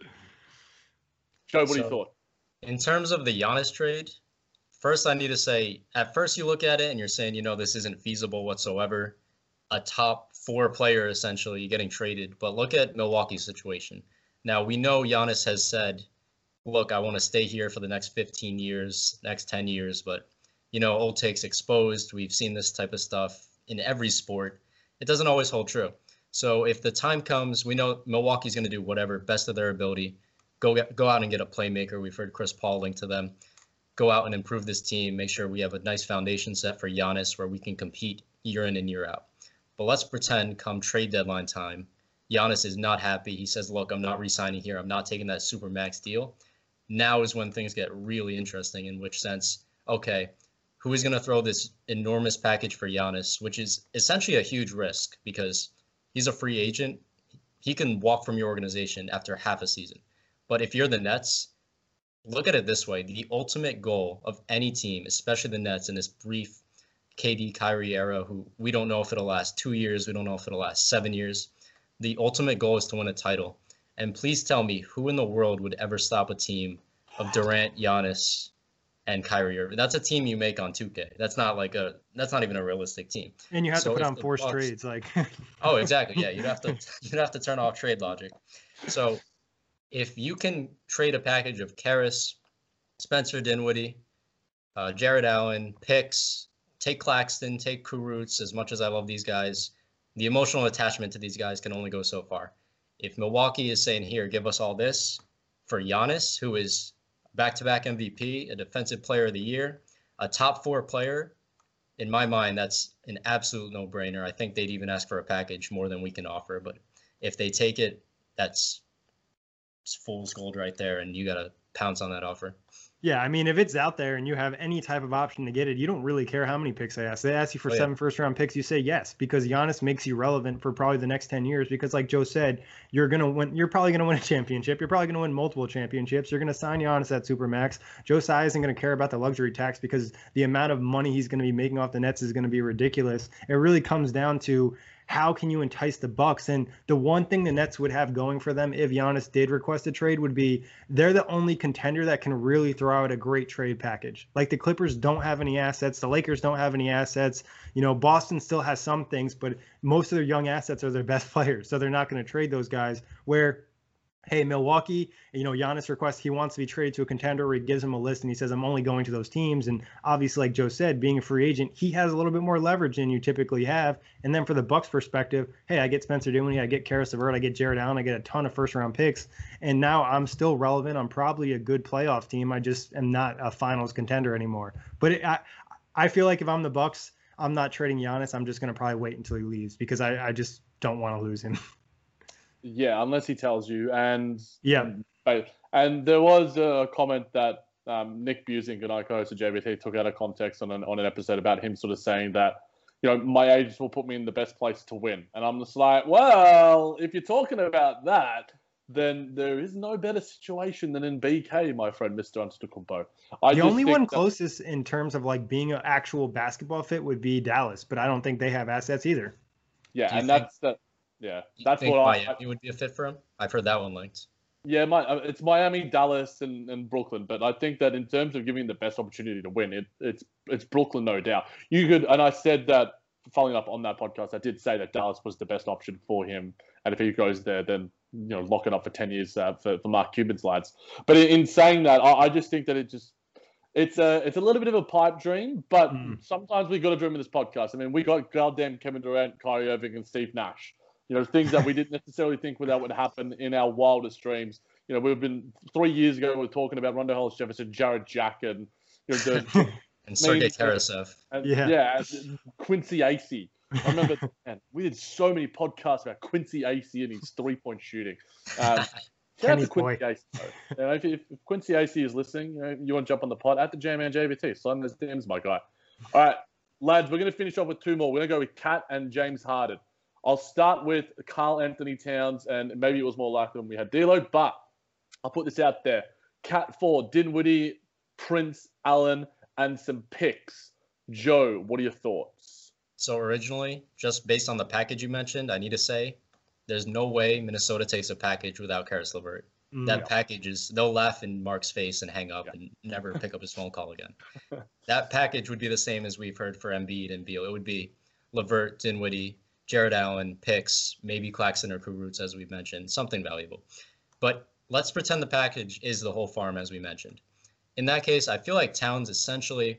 Speaker 6: Joe, what
Speaker 7: so,
Speaker 6: do you thought?
Speaker 7: In terms of the Giannis trade, first I need to say, at first you look at it and you're saying, you know, this isn't feasible whatsoever. A top four player essentially getting traded. But look at Milwaukee's situation. Now, we know Giannis has said, look, I want to stay here for the next fifteen years, next ten years. But, you know, old takes exposed. We've seen this type of stuff in every sport. It doesn't always hold true. So if the time comes, we know Milwaukee's going to do whatever, best of their ability. Go get, go out and get a playmaker. We've heard Chris Paul link to them. Go out and improve this team. Make sure we have a nice foundation set for Giannis where we can compete year in and year out. But let's pretend come trade deadline time, Giannis is not happy. He says, look, I'm not re-signing here. I'm not taking that super max deal. Now is when things get really interesting, in which sense, okay, who is going to throw this enormous package for Giannis, which is essentially a huge risk because he's a free agent. He can walk from your organization after half a season. But if you're the Nets, look at it this way. The ultimate goal of any team, especially the Nets in this brief K D Kyrie era, who we don't know if it'll last two years. We don't know if it'll last seven years. The ultimate goal is to win a title. And please tell me who in the world would ever stop a team of Durant, Giannis, and Kyrie Irving? That's a team you make on two K. That's not like a, that's not even a realistic team.
Speaker 5: And you have
Speaker 7: so
Speaker 5: to put on
Speaker 7: forced
Speaker 5: Bucks, trades. Like,
Speaker 7: oh, exactly. Yeah. You'd have to, you'd have to turn off trade logic. So if you can trade a package of Karras, Spencer Dinwiddie, uh, Jared Allen, picks, take Claxton, take Kurucs, as much as I love these guys, the emotional attachment to these guys can only go so far. If Milwaukee is saying, here, give us all this for Giannis, who is back-to-back M V P, a defensive player of the year, a top four player, in my mind, that's an absolute no-brainer. I think they'd even ask for a package more than we can offer. But if they take it, that's fool's gold right there, and you got to pounce on that offer.
Speaker 5: Yeah, I mean, if it's out there and you have any type of option to get it, you don't really care how many picks they ask. They ask you for oh, yeah. seven first-round picks, you say yes, because Giannis makes you relevant for probably the next ten years. Because, like Joe said, you're gonna win. You're probably gonna win a championship. You're probably gonna win multiple championships. You're gonna sign Giannis at Supermax. Joe Tsai isn't gonna care about the luxury tax because the amount of money he's gonna be making off the Nets is gonna be ridiculous. It really comes down to how can you entice the Bucks? And the one thing the Nets would have going for them if Giannis did request a trade would be they're the only contender that can really throw out a great trade package. Like the Clippers don't have any assets. The Lakers don't have any assets. You know, Boston still has some things, but most of their young assets are their best players. So they're not going to trade those guys. Where, hey, Milwaukee, you know, Giannis requests he wants to be traded to a contender where he gives him a list and he says, I'm only going to those teams. And obviously, like Joe said, being a free agent, he has a little bit more leverage than you typically have. And then for the Bucks perspective, hey, I get Spencer Dinwiddie, I get Karis LeVert, I get Jared Allen, I get a ton of first round picks. And now I'm still relevant. I'm probably a good playoff team. I just am not a finals contender anymore. But it, I, I feel like if I'm the Bucks, I'm not trading Giannis. I'm just going to probably wait until he leaves because I, I just don't want to lose him.
Speaker 6: Yeah, unless he tells you. And
Speaker 5: yeah,
Speaker 6: but, and there was a comment that um, Nick Busing, and I co-host of J B T, took out of context on an on an episode about him sort of saying that, you know, my agents will put me in the best place to win. And I'm just like, well, if you're talking about that, then there is no better situation than in B K, my friend, Mister Antetokounmpo. I
Speaker 5: the
Speaker 6: just
Speaker 5: only
Speaker 6: think
Speaker 5: one
Speaker 6: that,
Speaker 5: closest in terms of like being an actual basketball fit would be Dallas, but I don't think they have assets either.
Speaker 6: Yeah,
Speaker 7: Do you
Speaker 6: and
Speaker 7: think-
Speaker 6: that's that. Yeah,
Speaker 7: You
Speaker 6: that's
Speaker 7: think
Speaker 6: what
Speaker 7: Miami
Speaker 6: I.
Speaker 7: would be a fit for him? I've heard that one linked.
Speaker 6: Yeah, my, it's Miami, Dallas, and, and Brooklyn. But I think that in terms of giving the best opportunity to win, it it's it's Brooklyn, no doubt. You could, and I said that following up on that podcast, I did say that Dallas was the best option for him, and if he goes there, then you know lock it up for ten years uh, for for Mark Cuban's lads. But in, in saying that, I, I just think that it just it's a it's a little bit of a pipe dream. But
Speaker 5: Mm.
Speaker 6: sometimes we got to dream in this podcast. I mean, we got goddamn Kevin Durant, Kyrie Irving, and Steve Nash. You know, things that we didn't necessarily think that would happen in our wildest dreams. You know, we've been three years ago, we were talking about Rondo Hollis Jefferson, Jared Jack, and, you know, the,
Speaker 7: And Sergei
Speaker 6: mean,
Speaker 7: Tarasev.
Speaker 6: and,
Speaker 5: Yeah.
Speaker 6: yeah, and Quincy Acey. I remember, man, we did so many podcasts about Quincy Acey and his three-point shooting. Um, shout out
Speaker 5: Kenny's
Speaker 6: to Quincy
Speaker 5: boy.
Speaker 6: Acey, though. You know, if, if, if Quincy Acey is listening, you know, you want to jump on the pod, at the J-Man J V T, slide in those D Ms, my guy. All right, lads, we're going to finish off with two more. We're going to go with Kat and James Harden. I'll start with Karl Anthony Towns, and maybe it was more likely when we had D'Lo, but I'll put this out there. Cat for Dinwiddie, Prince, Allen, and some picks. Joe, what are your thoughts?
Speaker 7: So originally, just based on the package you mentioned, I need to say there's no way Minnesota takes a package without Karis LeVert.
Speaker 5: Mm.
Speaker 7: That package is, they'll laugh in Mark's face and hang up
Speaker 6: Yeah.
Speaker 7: and never pick up his phone call again. That package would be the same as we've heard for Embiid and Beal. It would be LeVert, Dinwiddie, Jared Allen, picks, maybe Claxton or Kurucs, as we've mentioned, something valuable. But let's pretend the package is the whole farm, as we mentioned. In that case, I feel like Towns essentially,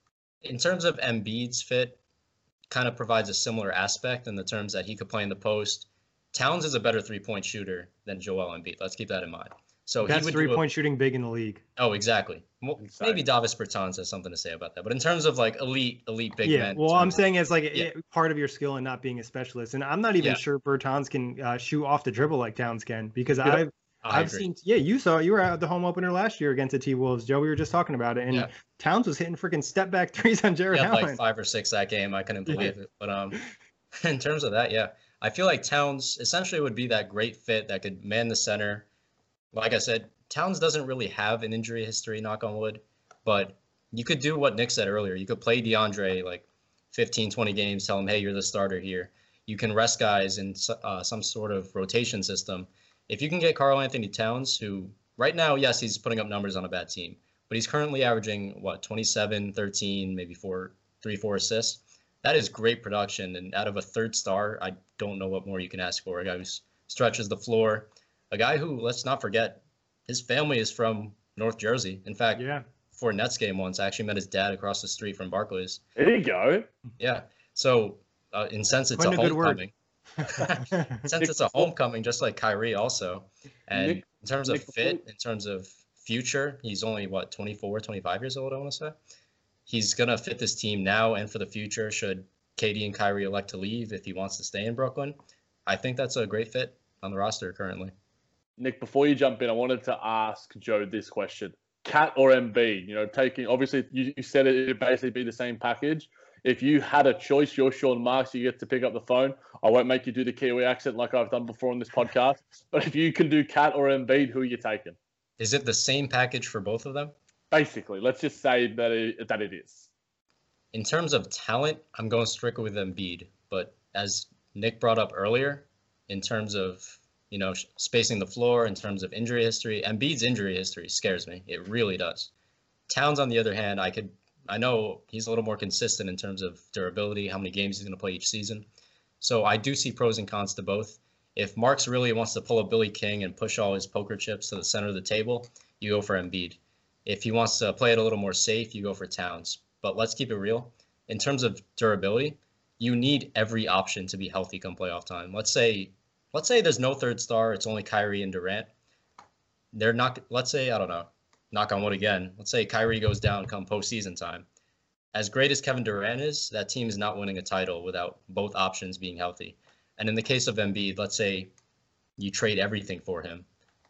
Speaker 7: in terms of Embiid's fit, kind of provides a similar aspect in the terms that he could play in the post. Towns is a better three-point shooter than Joel Embiid. Let's keep that in mind. So
Speaker 5: That's
Speaker 7: he would
Speaker 5: three-point
Speaker 7: do
Speaker 5: shooting big in the league.
Speaker 7: a, oh, exactly. Well,
Speaker 6: Insane.
Speaker 7: maybe Davis Bertans has something to say about that. But in terms of like elite, elite big
Speaker 5: yeah,
Speaker 7: men.
Speaker 5: well,
Speaker 7: in
Speaker 5: I'm
Speaker 7: terms-
Speaker 5: saying it's like
Speaker 7: Yeah.
Speaker 5: it- part of your skill and not being a specialist. And I'm not even
Speaker 7: Yeah.
Speaker 5: sure Bertans can uh, shoot off the dribble like Towns can because
Speaker 6: Yeah.
Speaker 5: I've
Speaker 7: I
Speaker 5: I've
Speaker 7: agree.
Speaker 5: seen. Yeah, you saw you were at the home opener last year against the T Wolves, Joe. We were just talking about it, and
Speaker 7: Yeah.
Speaker 5: Towns was hitting freaking step back threes on Jared
Speaker 7: He had
Speaker 5: Allen.
Speaker 7: like five or six that game. I couldn't
Speaker 5: Yeah.
Speaker 7: believe it. But um, in terms of that, yeah, I feel like Towns essentially would be that great fit that could man the center. Like I said, Towns doesn't really have an injury history, knock on wood, but you could do what Nick said earlier. You could play DeAndre like fifteen, twenty games, tell him, hey, you're the starter here. You can rest guys in uh, some sort of rotation system. If you can get Karl Anthony Towns, who right now, yes, he's putting up numbers on a bad team, but he's currently averaging, what, twenty-seven, thirteen, maybe four, three, four assists. That is great production. And out of a third star, I don't know what more you can ask for. A guy who stretches the floor, a guy who, let's not forget, his family is from North Jersey. In fact,
Speaker 5: Yeah,
Speaker 7: for a Nets game once, I actually met his dad across the street from Barclays.
Speaker 6: There you go.
Speaker 7: Yeah. So, uh, in sense, it's
Speaker 5: Put
Speaker 7: a
Speaker 5: in a good word.
Speaker 7: homecoming. Since it's a homecoming, just like Kyrie also. And
Speaker 6: Nick-
Speaker 7: in terms
Speaker 6: Nick,
Speaker 7: of
Speaker 6: before
Speaker 7: fit, in terms of future, he's only, what, twenty-four, twenty-five years old, I want to say. He's going to fit this team now and for the future should K D and Kyrie elect to leave if he wants to stay in Brooklyn. I think that's a great fit on the roster currently.
Speaker 6: Nick, before you jump in, I wanted to ask Joe this question. Cat or Embiid? You know, taking, obviously, you, you said it, it'd basically be the same package. If you had a choice, you're Sean Marks, you get to pick up the phone. I won't make you do the Kiwi accent like I've done before on this podcast. But if you can do Cat or Embiid, who are you taking?
Speaker 7: Is it the same package for both of them?
Speaker 6: Basically, let's just say that it, that it is.
Speaker 7: In terms of talent, I'm going strictly with Embiid. But as Nick brought up earlier, in terms of, you know, spacing the floor, in terms of injury history, Embiid's injury history scares me. It really does. Towns, on the other hand, I could, I know he's a little more consistent in terms of durability, how many games he's going to play each season. So I do see pros and cons to both. If Marks really wants to pull a Billy King and push all his poker chips to the center of the table, you go for Embiid. If he wants to play it a little more safe, you go for Towns. But let's keep it real. In terms of durability, you need every option to be healthy come playoff time. Let's say, let's say there's no third star. It's only Kyrie and Durant. They're not. Let's say I don't know. Knock on wood again. Let's say Kyrie goes down come postseason time. as great as Kevin Durant is, that team is not winning a title without both options being healthy. And in the case of Embiid, let's say you trade everything for him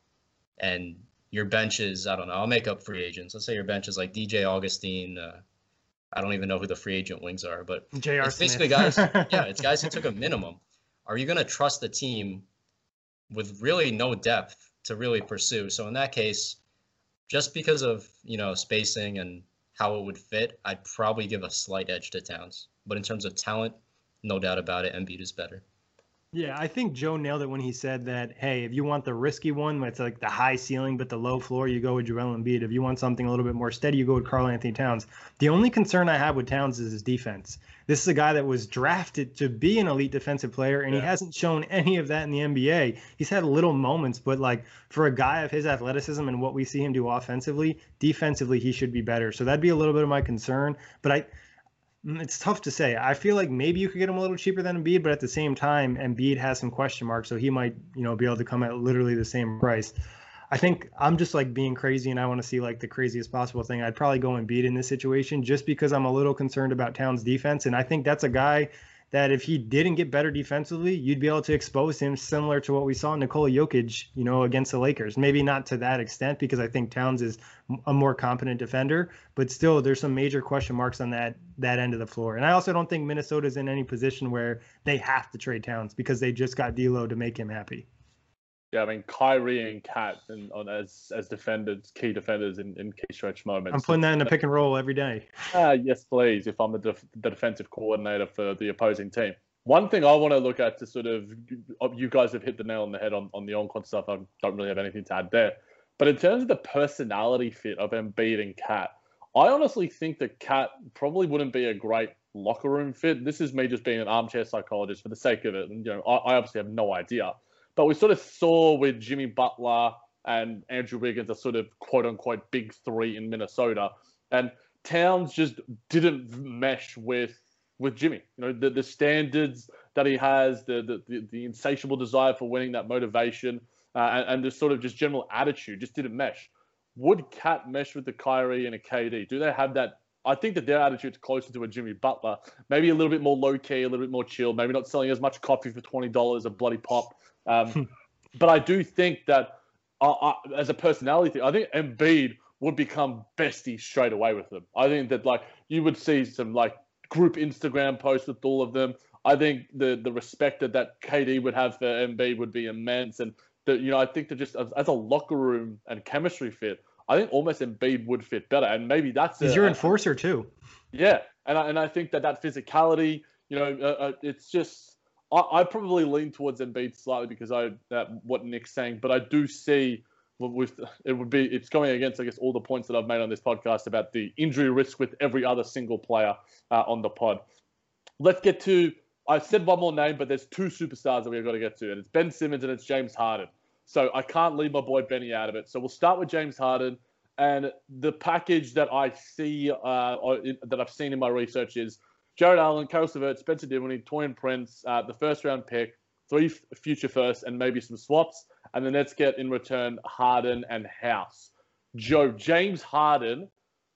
Speaker 7: and your bench is, I don't know, I'll make up free agents. Let's say your bench is like D J Augustine. Uh, I don't even know who the free agent wings are, but
Speaker 5: J R
Speaker 7: it's basically guys. Yeah, it's guys who took a minimum. Are you going to trust the team with really no depth to really pursue? So in that case, just because of, you know, spacing and how it would fit, I'd probably give a slight edge to Towns. But in terms of talent, no doubt about it, Embiid is better.
Speaker 5: Yeah, I think Joe nailed it when he said that, hey, if you want the risky one, it's like the high ceiling but the low floor, you go with Joel Embiid. If you want something a little bit more steady, you go with Karl Anthony Towns. The only concern I have with Towns is his defense. This is a guy that was drafted to be an elite defensive player, and yeah. he hasn't shown any of that in the N B A. He's had little moments, but like for a guy of his athleticism and what we see him do offensively, defensively, he should be better. So that'd be a little bit of my concern. But I... It's tough to say. I feel like maybe you could get him a little cheaper than Embiid, but at the same time, Embiid has some question marks, so he might, you know, be able to come at literally the same price. I think I'm just like being crazy, and I want to see like the craziest possible thing. I'd probably go Embiid in this situation just because I'm a little concerned about Towns' defense, and I think that's a guy that if he didn't get better defensively, you'd be able to expose him similar to what we saw Nikola Jokic, you know, against the Lakers. Maybe not to that extent because I think Towns is a more competent defender, but still there's some major question marks on that that end of the floor. And I also don't think Minnesota's in any position where they have to trade Towns because they just got D'Lo to make him happy.
Speaker 6: Yeah, I mean, Kyrie and Kat and on as as defenders, key defenders in, in key stretch moments.
Speaker 5: I'm putting that in a pick and roll every day.
Speaker 6: Uh, yes, please, if I'm the, def- the defensive coordinator for the opposing team. One thing I want to look at to sort of, you guys have hit the nail on the head on, on the on-court stuff. I don't really have anything to add there. But in terms of the personality fit of Embiid and Kat, I honestly think that Kat probably wouldn't be a great locker room fit. This is me just being an armchair psychologist for the sake of it. And, you know, I, I obviously have no idea. But we sort of saw with Jimmy Butler and Andrew Wiggins a sort of quote-unquote big three in Minnesota. And Towns just didn't mesh with with Jimmy. You know, the, the standards that he has, the, the, the, the insatiable desire for winning, that motivation, uh, and, and the sort of just general attitude just didn't mesh. Would Kat mesh with the Kyrie and a K D? Do they have that? I think that their attitude's closer to a Jimmy Butler. Maybe a little bit more low-key, a little bit more chill, maybe not selling as much coffee for twenty dollars a bloody pop. Um, but I do think that uh, uh, as a personality thing, I think Embiid would become besties straight away with them. I think that like you would see some like group Instagram posts with all of them. I think the the respect that, that K D would have for Embiid would be immense. And the, you know, I think that just as, as a locker room and chemistry fit, I think almost Embiid would fit better. And maybe that's
Speaker 5: he's a, your enforcer too.
Speaker 6: Yeah, and I, and I think that that physicality, you know, uh, uh, it's just. I probably lean towards Embiid slightly because I that what Nick's saying, but I do see with it would be it's going against I guess all the points that I've made on this podcast about the injury risk with every other single player uh, on the pod. Let's get to I said one more name, but there's two superstars that we've got to get to, and it's Ben Simmons and it's James Harden. So I can't leave my boy Benny out of it. So we'll start with James Harden, and the package that I see uh, that I've seen in my research is Jared Allen, Caris LeVert, Spencer Dinwiddie, Taurean Prince, uh, the first-round pick, three f- future firsts, and maybe some swaps. And the Nets get, in return, Harden and House. Joe, James Harden,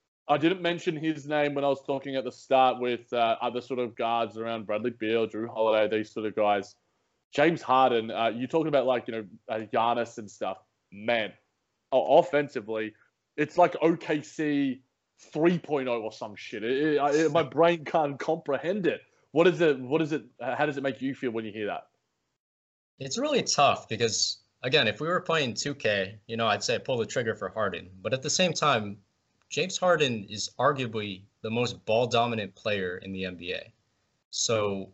Speaker 6: I didn't mention his name when I was talking at the start with uh, other sort of guards around Bradley Beal, Drew Holiday, these sort of guys. James Harden, uh, you're talking about, like, you know, uh, Giannis and stuff. Man, oh, offensively, it's like O K C three point oh or some shit. It, it, it, my brain can't comprehend it. What is it? What is it? How does it make you feel when you hear that?
Speaker 7: It's really tough because, again, if we were playing two K, you know, I'd say pull the trigger for Harden. But at the same time, James Harden is arguably the most ball-dominant player in the N B A. So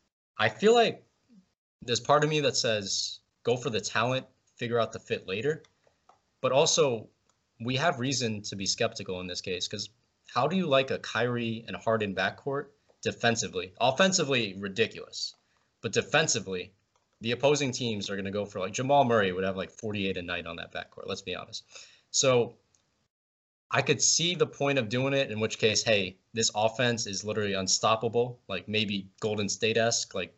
Speaker 7: I feel like there's part of me that says go for the talent, figure out the fit later. But also, we have reason to be skeptical in this case because how do you like a Kyrie and Harden backcourt defensively? Offensively, ridiculous. But defensively, the opposing teams are going to go for like Jamal Murray would have like forty-eight a night on that backcourt. Let's be honest. So I could see the point of doing it, in which case, hey, this offense is literally unstoppable, like maybe Golden State-esque, like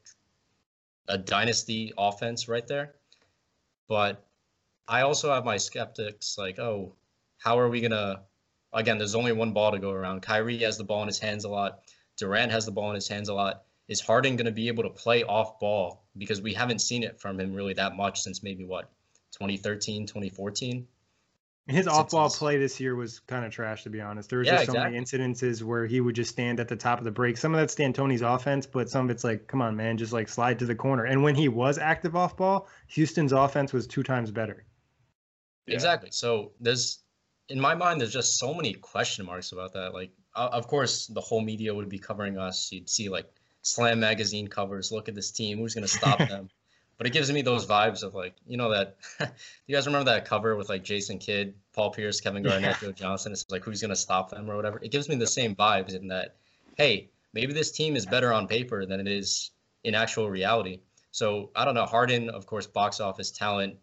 Speaker 7: a dynasty offense right there. But I also have my skeptics like, oh, how are we going to again, there's only one ball to go around. Kyrie has the ball in his hands a lot. Durant has the ball in his hands a lot. Is Harden going to be able to play off ball? Because we haven't seen it from him really that much since maybe what, twenty thirteen, twenty fourteen.
Speaker 5: His off-ball play this year was kind of trash, to be honest. There was
Speaker 7: Yeah,
Speaker 5: just so
Speaker 7: exactly.
Speaker 5: many incidences where he would just stand at the top of the break. Some of that's D'Antoni's offense, but some of it's like, come on, man, just like slide to the corner. And when he was active off-ball, Houston's offense was two times better.
Speaker 7: Yeah. Exactly. So there's, in my mind, there's just so many question marks about that. Like, uh, of course, the whole media would be covering us. You'd see like Slam magazine covers. Look at this team. Who's going to stop them? But it gives me those vibes of like, you know, that you guys remember that cover with like Jason Kidd, Paul Pierce, Kevin Garnett, yeah. Joe Johnson. It's like, who's going to stop them or whatever. It gives me the same vibes in that, hey, maybe this team is better on paper than it is in actual reality. So I don't know. Harden, of course, box office talent,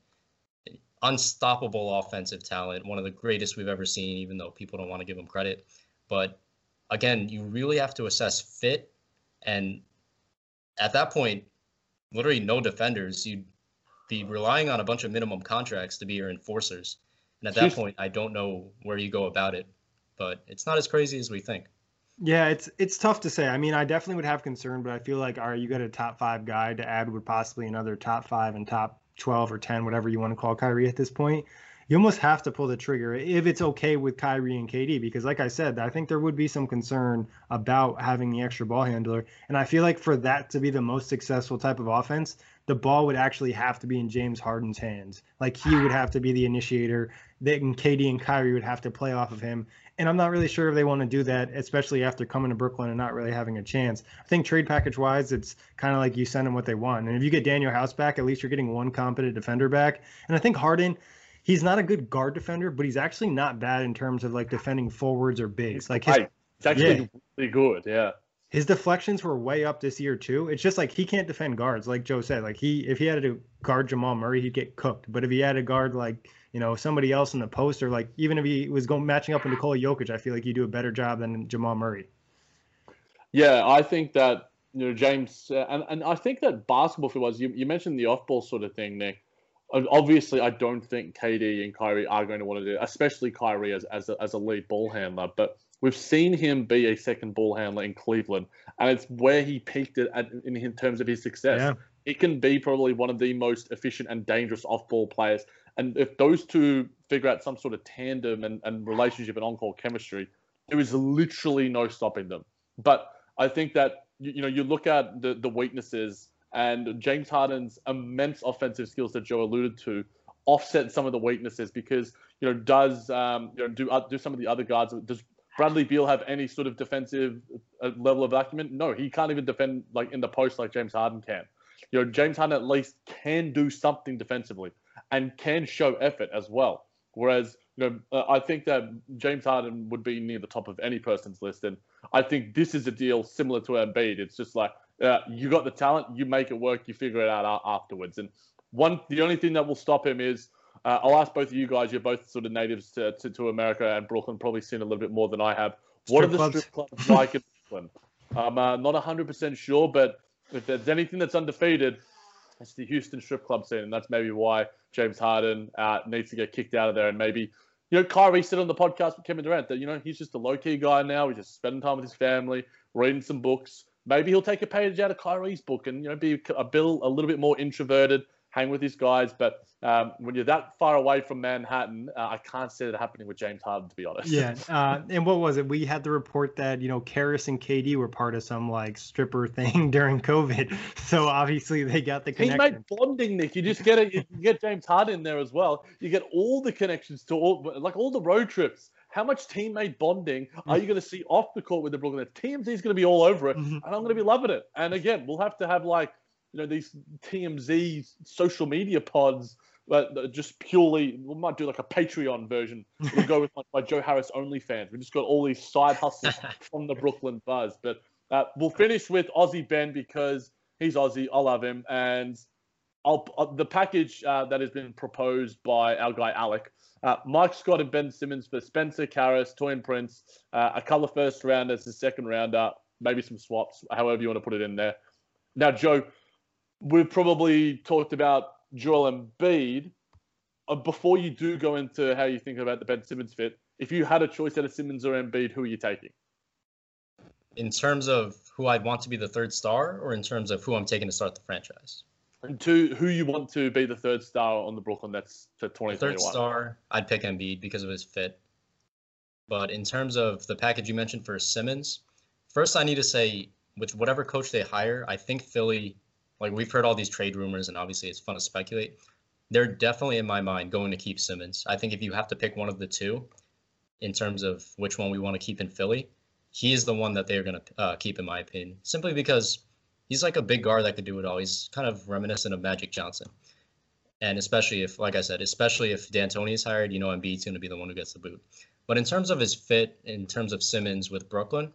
Speaker 7: unstoppable offensive talent, one of the greatest we've ever seen, even though people don't want to give him credit. But again, you really have to assess fit. And at that point, literally no defenders. You'd be relying on a bunch of minimum contracts to be your enforcers. And at that point, I don't know where you go about it, but it's not as crazy as we think.
Speaker 5: Yeah, it's it's tough to say. I mean, I definitely would have concern, but I feel like, all right, you got a top five guy to add with possibly another top five and top twelve or ten, whatever you want to call Kyrie at this point. You almost have to pull the trigger if it's okay with Kyrie and K D, because like I said, I think there would be some concern about having the extra ball handler. And I feel like for that to be the most successful type of offense, the ball would actually have to be in James Harden's hands. Like he would have to be the initiator, then K D and Kyrie would have to play off of him. And I'm not really sure if they want to do that, especially after coming to Brooklyn and not really having a chance. I think trade package wise, it's kind of like you send them what they want. And if you get Daniel House back, at least you're getting one competent defender back. And I think Harden, he's not a good guard defender, but he's actually not bad in terms of like defending forwards or bigs. Like his,
Speaker 6: it's actually
Speaker 5: yeah.
Speaker 6: really good. Yeah.
Speaker 5: His deflections were way up this year too. It's just like he can't defend guards, like Joe said. Like he, if he had to guard Jamal Murray, he'd get cooked. But if he had to guard like, you know, somebody else in the post, or like even if he was going matching up with Nikola Jokic, I feel like he'd do a better job than Jamal Murray.
Speaker 6: Yeah, I think that, you know, James, uh, and, and I think that basketball, if it was, you, you mentioned the off-ball sort of thing, Nick. Obviously, I don't think K D and Kyrie are going to want to do it, especially Kyrie as, as, a, as a lead ball handler. But we've seen him be a second ball handler in Cleveland, and it's where he peaked it at, in, in terms of his success.
Speaker 5: Yeah.
Speaker 6: He can be probably one of the most efficient and dangerous off-ball players. And if those two figure out some sort of tandem and, and relationship and on-court chemistry, there is literally no stopping them. But I think that, you, you know, you look at the, the weaknesses, and James Harden's immense offensive skills that Joe alluded to offset some of the weaknesses because, you know, does um, you know do uh, do some of the other guards, does Bradley Beal have any sort of defensive uh, level of acumen? No, he can't even defend like in the post like James Harden can. You know, James Harden at least can do something defensively and can show effort as well. Whereas, you know, uh, I think that James Harden would be near the top of any person's list. And I think this is a deal similar to Embiid. It's just like, uh, you got the talent, you make it work, you figure it out afterwards. And one, the only thing that will stop him is, uh, I'll ask both of you guys, you're both sort of natives to, to, to America and Brooklyn, probably seen a little bit more than I have. What
Speaker 5: Strip
Speaker 6: are the
Speaker 5: clubs.
Speaker 6: strip clubs like in Brooklyn? I'm uh, not one hundred percent sure, but if there's anything that's undefeated, it's the Houston strip club scene, and that's maybe why James Harden uh, needs to get kicked out of there. And maybe, you know, Kyrie said on the podcast with Kevin Durant that, you know, he's just a low-key guy now. He's just spending time with his family, reading some books. Maybe he'll take a page out of Kyrie's book and, you know, be a, Bill, a little bit more introverted, hang with his guys. But um, when you're that far away from Manhattan, uh, I can't see it happening with James Harden, to be honest.
Speaker 5: Yeah. Uh, and what was it? We had the report that, you know, Karras and K D were part of some like stripper thing during COVID. So obviously they got the connection.
Speaker 6: Teammate bonding, Nick. You just get it. You get James Harden in there as well. You get all the connections to all, like all the road trips. How much teammate bonding are you going to see off the court with the Brooklyn Nets? T M Z is going to be all over it,
Speaker 5: Mm-hmm.
Speaker 6: and I'm going to be loving it. And again, we'll have to have like, you know, these T M Z social media pods, but just purely, we might do like a Patreon version. We'll go with like my Joe Harris OnlyFans. We just got all these side hustles from the Brooklyn Buzz. But uh, we'll finish with Aussie Ben because he's Aussie. I love him, and I'll uh, the package uh, that has been proposed by our guy Alec. Uh, Mike Scott and Ben Simmons for Spencer Karras, Toyin Prince, uh, a couple of first rounders, a second rounder, maybe some swaps, however you want to put it in there. Now, Joe, we've probably talked about Joel Embiid. Uh, before you do go into how you think about the Ben Simmons fit, If you had a choice out of Simmons or Embiid, who are you taking?
Speaker 7: In terms of who I'd want to be the third star, or in terms of who I'm taking to start the franchise?
Speaker 6: And two, who you want to be the third star on the Brooklyn Nets for twenty twenty-one?
Speaker 7: Third star, I'd pick Embiid because of his fit. But in terms of the package you mentioned for Simmons, first I need to say, with whatever coach they hire, I think Philly, like we've heard all these trade rumors, and obviously it's fun to speculate. They're definitely, in my mind, going to keep Simmons. I think if you have to pick one of the two, in terms of which one we want to keep in Philly, he is the one that they're going to uh, keep, in my opinion, simply because he's like a big guard that could do it all. He's kind of reminiscent of Magic Johnson. And especially if, like I said, especially if D'Antoni is hired, you know Embiid's going to be the one who gets the boot. But in terms of his fit, in terms of Simmons with Brooklyn,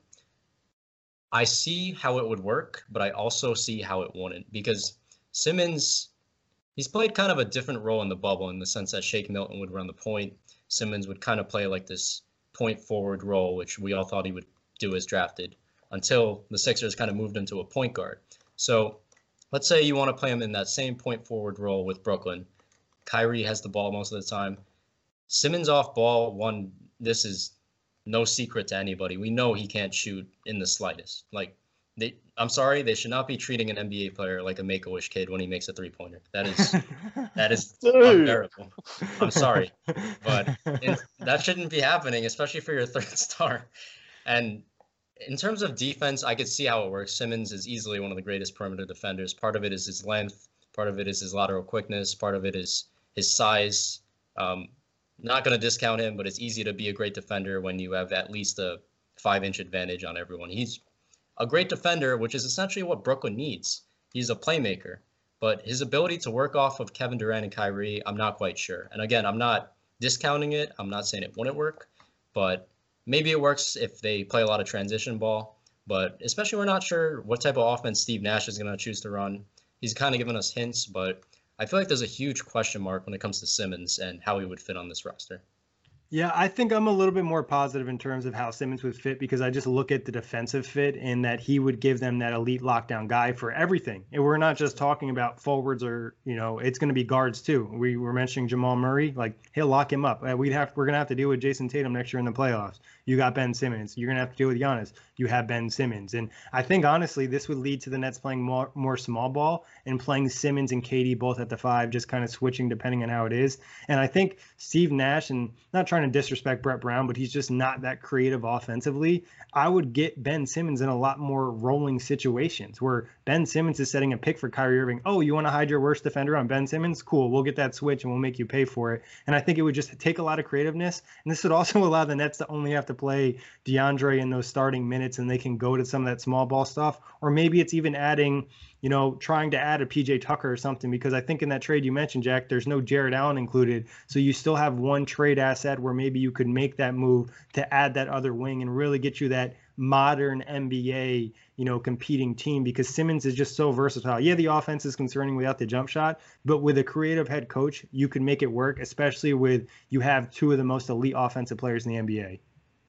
Speaker 7: I see how it would work, but I also see how it wouldn't. Because Simmons, he's played kind of a different role in the bubble in the sense that Shake Milton would run the point. Simmons would kind of play like this point forward role, which we all thought he would do as drafted, until the Sixers kind of moved him to a point guard. So let's say you want to play him in that same point forward role with Brooklyn. Kyrie has the ball most of the time. Simmons off ball, one, this is no secret to anybody. We know he can't shoot in the slightest. Like, they, I'm sorry, they should not be treating an N B A player like a Make-A-Wish kid when he makes a three-pointer. That is that is unbearable. I'm sorry, but it, that shouldn't be happening, especially for your third star. And in terms of defense, I could see how it works. Simmons is easily one of the greatest perimeter defenders. Part of it is his length. Part of it is his lateral quickness. Part of it is his size. Um, not going to discount him, but it's easy to be a great defender when you have at least a five-inch advantage on everyone. He's a great defender, which is essentially what Brooklyn needs. He's a playmaker, but his ability to work off of Kevin Durant and Kyrie, I'm not quite sure. And again, I'm not discounting it. I'm not saying it wouldn't work, but maybe it works if they play a lot of transition ball. But especially we're not sure what type of offense Steve Nash is going to choose to run. He's kind of given us hints, but I feel like there's a huge question mark when it comes to Simmons and how he would fit on this roster.
Speaker 5: Yeah, I think I'm a little bit more positive in terms of how Simmons would fit because I just look at the defensive fit and that he would give them that elite lockdown guy for everything. And we're not just talking about forwards or, you know, it's going to be guards too. We were mentioning Jamal Murray, like he'll lock him up. We'd have, we're going to have to deal with Jason Tatum next year in the playoffs. You got Ben Simmons. You're going to have to deal with Giannis. You have Ben Simmons. And I think, honestly, this would lead to the Nets playing more, more small ball and playing Simmons and K D both at the five, just kind of switching depending on how it is. And I think Steve Nash, and not trying to disrespect Brett Brown, but he's just not that creative offensively. I would get Ben Simmons in a lot more rolling situations where Ben Simmons is setting a pick for Kyrie Irving. Oh, you want to hide your worst defender on Ben Simmons? Cool. We'll get that switch and we'll make you pay for it. And I think it would just take a lot of creativeness. And this would also allow the Nets to only have to play DeAndre in those starting minutes and they can go to some of that small ball stuff. Or maybe it's even adding, you know, trying to add a P J Tucker or something, because I think in that trade you mentioned, Jack, there's no Jared Allen included. So you still have one trade asset where maybe you could make that move to add that other wing and really get you that modern N B A, you know, competing team, because Simmons is just so versatile. Yeah, the offense is concerning without the jump shot, but with a creative head coach, you can make it work, especially with you have two of the most elite offensive players in the N B A.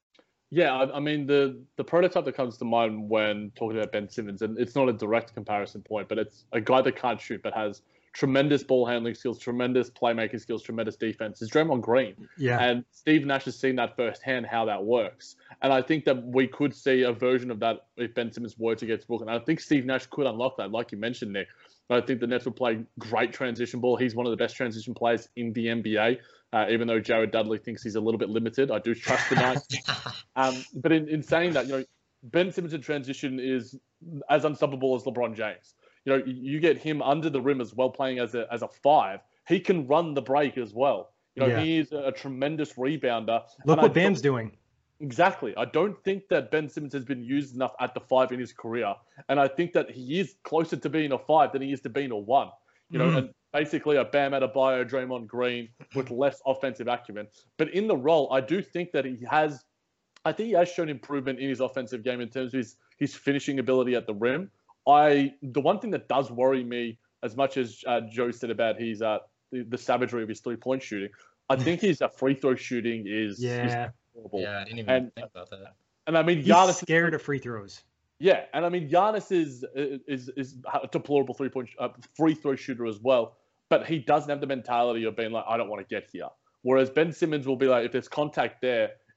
Speaker 6: Yeah, I, I mean, the, the prototype that comes to mind when talking about Ben Simmons, and it's not a direct comparison point, but it's a guy that can't shoot but has tremendous ball handling skills, tremendous playmaking skills, tremendous defense, is Draymond Green.
Speaker 5: Yeah.
Speaker 6: And Steve Nash has seen that firsthand, how that works. And I think that we could see a version of that if Ben Simmons were to get to Brooklyn. I think Steve Nash could unlock that, like you mentioned, Nick. I think the Nets would play great transition ball. He's one of the best transition players in the N B A, uh, even though Jared Dudley thinks he's a little bit limited. I do trust the Knights. um, but in, in saying that, you know, Ben Simmons in transition is as unstoppable as LeBron James. You know, you get him under the rim as well, playing as a as a five. He can run the break as well. You know,
Speaker 5: Yeah.
Speaker 6: he is a, a tremendous rebounder.
Speaker 5: Look
Speaker 6: And
Speaker 5: what
Speaker 6: I
Speaker 5: Bam's
Speaker 6: don't-
Speaker 5: doing.
Speaker 6: Exactly. I don't think that Ben Simmons has been used enough at the five in his career. And I think that he is closer to being a five than he is to being a one. You know,
Speaker 5: Mm.
Speaker 6: and basically a Bam Adebayo, Draymond Green with less offensive acumen. But in the role, I do think that he has, I think he has shown improvement in his offensive game in terms of his, his finishing ability at the rim. I the one thing that does worry me, as much as uh, Joe said about his uh, the, the savagery of his three-point shooting, I think his uh, free throw shooting is,
Speaker 5: Yeah.
Speaker 6: is horrible.
Speaker 7: Yeah, I didn't even
Speaker 6: And-
Speaker 7: think about that.
Speaker 6: And I mean,
Speaker 5: He's
Speaker 6: Giannis,
Speaker 5: scared of free throws.
Speaker 6: yeah, and I mean, Giannis is is is a deplorable three-point uh, free throw shooter as well, but he doesn't have the mentality of being like, I don't want to get here. Whereas Ben Simmons will be like, if there's contact there,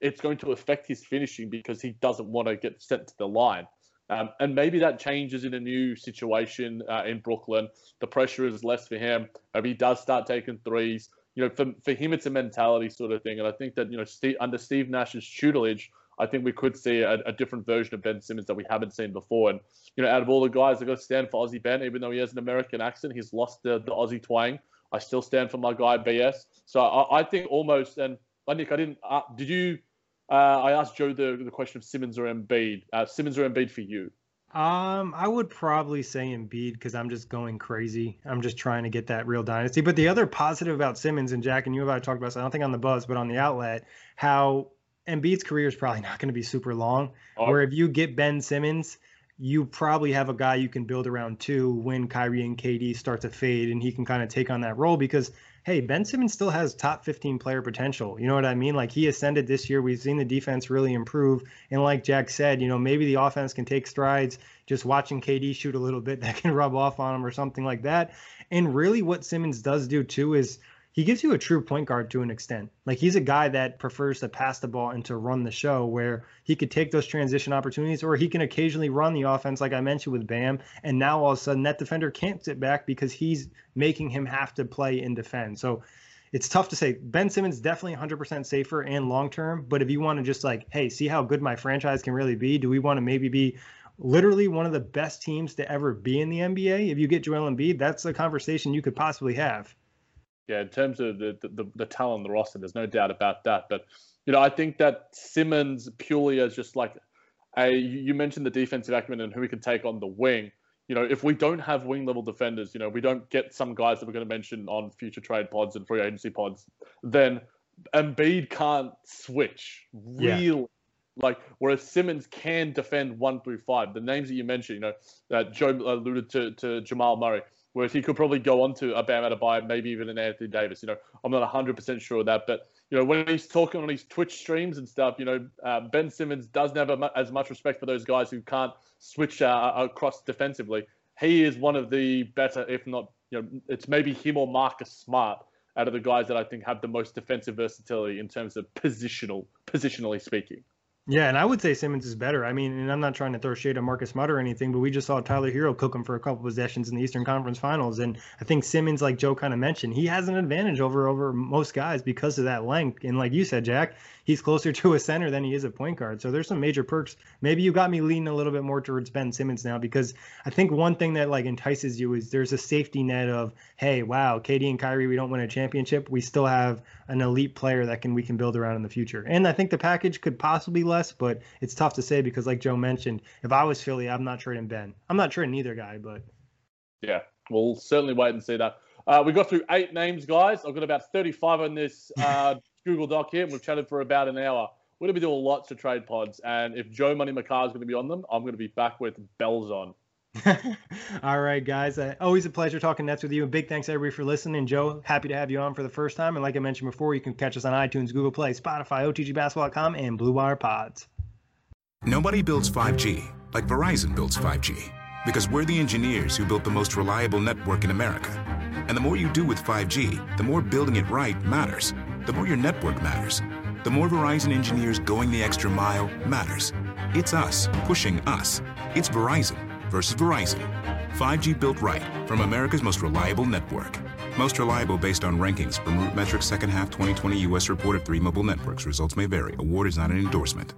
Speaker 6: it's going to affect his finishing because he doesn't want to get sent to the line. Um, and maybe that changes in a new situation uh, in Brooklyn. The pressure is less for him. Maybe he does start taking threes. You know, for, for him, it's a mentality sort of thing. And I think that, you know, Steve, under Steve Nash's tutelage, I think we could see a, a different version of Ben Simmons that we haven't seen before. And, you know, out of all the guys, I've got to stand for Aussie Ben, even though he has an American accent. He's lost the, the Aussie twang. I still stand for my guy, B S. So I, I think almost, and Nick, I didn't, uh, did you, uh, I asked Joe the, the question of Simmons or Embiid. Uh, Simmons or Embiid for you?
Speaker 5: Um, I would probably say Embiid because I'm just going crazy. I'm just trying to get that real dynasty. But the other positive about Simmons, and Jack and you have already talked about this, I don't think on the Buzz, but on the outlet, how Embiid's career is probably not going to be super long. Oh. Where if you get Ben Simmons, you probably have a guy you can build around too when Kyrie and K D start to fade, and he can kind of take on that role because, hey, Ben Simmons still has top fifteen player potential. You know what I mean? Like, he ascended this year. We've seen the defense really improve. And like Jack said, you know, maybe the offense can take strides. Just watching K D shoot a little bit, that can rub off on him or something like that. And really what Simmons does do too is he gives you a true point guard to an extent. Like, he's a guy that prefers to pass the ball and to run the show, where he could take those transition opportunities, or he can occasionally run the offense, like I mentioned with Bam. And now all of a sudden that defender can't sit back because he's making him have to play and defend. So it's tough to say. Ben Simmons definitely one hundred percent safer and long-term. But if you want to just like, hey, see how good my franchise can really be, do we want to maybe be literally one of the best teams to ever be in the N B A? If you get Joel Embiid, that's a conversation you could possibly have.
Speaker 6: Yeah, in terms of the, the the talent on the roster, there's no doubt about that. But, you know, I think that Simmons purely as just like a, you mentioned the defensive acumen and who he can take on the wing. You know, if we don't have wing level defenders, you know, we don't get some guys that we're going to mention on future trade pods and free agency pods, then Embiid can't switch really. Yeah. Like, whereas Simmons can defend one through five. The names that you mentioned, you know, that Joe alluded to, to Jamal Murray, whereas he could probably go on to a Bam Adebayo, maybe even an Anthony Davis. You know, I'm not one hundred percent sure of that. But, you know, when he's talking on his Twitch streams and stuff, you know, uh, Ben Simmons doesn't have a, as much respect for those guys who can't switch uh, across defensively. He is one of the better, if not, you know, it's maybe him or Marcus Smart out of the guys that I think have the most defensive versatility in terms of positional, positionally speaking.
Speaker 5: Yeah, and I would say Simmons is better. I mean, and I'm not trying to throw shade at Marcus Smart or anything, but we just saw Tyler Hero cook him for a couple possessions in the Eastern Conference Finals. And I think Simmons, like Joe kind of mentioned, he has an advantage over over most guys because of that length. And like you said, Jack, he's closer to a center than he is a point guard. So there's some major perks. Maybe you got me leaning a little bit more towards Ben Simmons now, because I think one thing that like entices you is there's a safety net of, hey, wow, K D and Kyrie, we don't win a championship. We still have an elite player that can we can build around in the future. And I think the package could possibly less, but it's tough to say because like Joe mentioned, if I was Philly, I'm not trading Ben. I'm not trading either guy, but
Speaker 6: yeah, we'll certainly wait and see that. Uh, we got through eight names, guys. I've got about thirty-five on this uh, Google Doc here. We've chatted for about an hour. We're going to be doing lots of trade pods, and if Joe Money McCarr is going to be on them, I'm going to be back with bells on.
Speaker 5: All right, guys. Uh, always a pleasure talking Nets with you. And big thanks, everybody, for listening. Joe, happy to have you on for the first time. And like I mentioned before, you can catch us on iTunes, Google Play, Spotify, O T G basketball dot com, and Blue Wire Pods.
Speaker 9: Nobody builds five G like Verizon builds five G, because we're the engineers who built the most reliable network in America. And the more you do with five G, the more building it right matters. The more your network matters. The more Verizon engineers going the extra mile matters. It's us pushing us. It's Verizon versus Verizon. five G built right from America's most reliable network. Most reliable based on rankings from RootMetrics second half twenty twenty U S report of three mobile networks. Results may vary. Award is not an endorsement.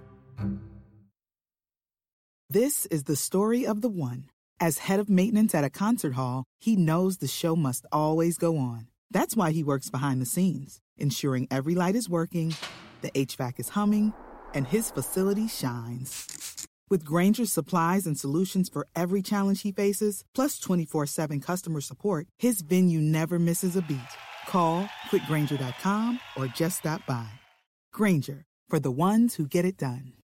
Speaker 10: This is the story of the one. As head of maintenance at a concert hall, he knows the show must always go on. That's why he works behind the scenes, ensuring every light is working, the H V A C is humming, and his facility shines. With Grainger's supplies and solutions for every challenge he faces, plus twenty-four seven customer support, his venue never misses a beat. Call quick grainger dot com or just stop by. Grainger, for the ones who get it done.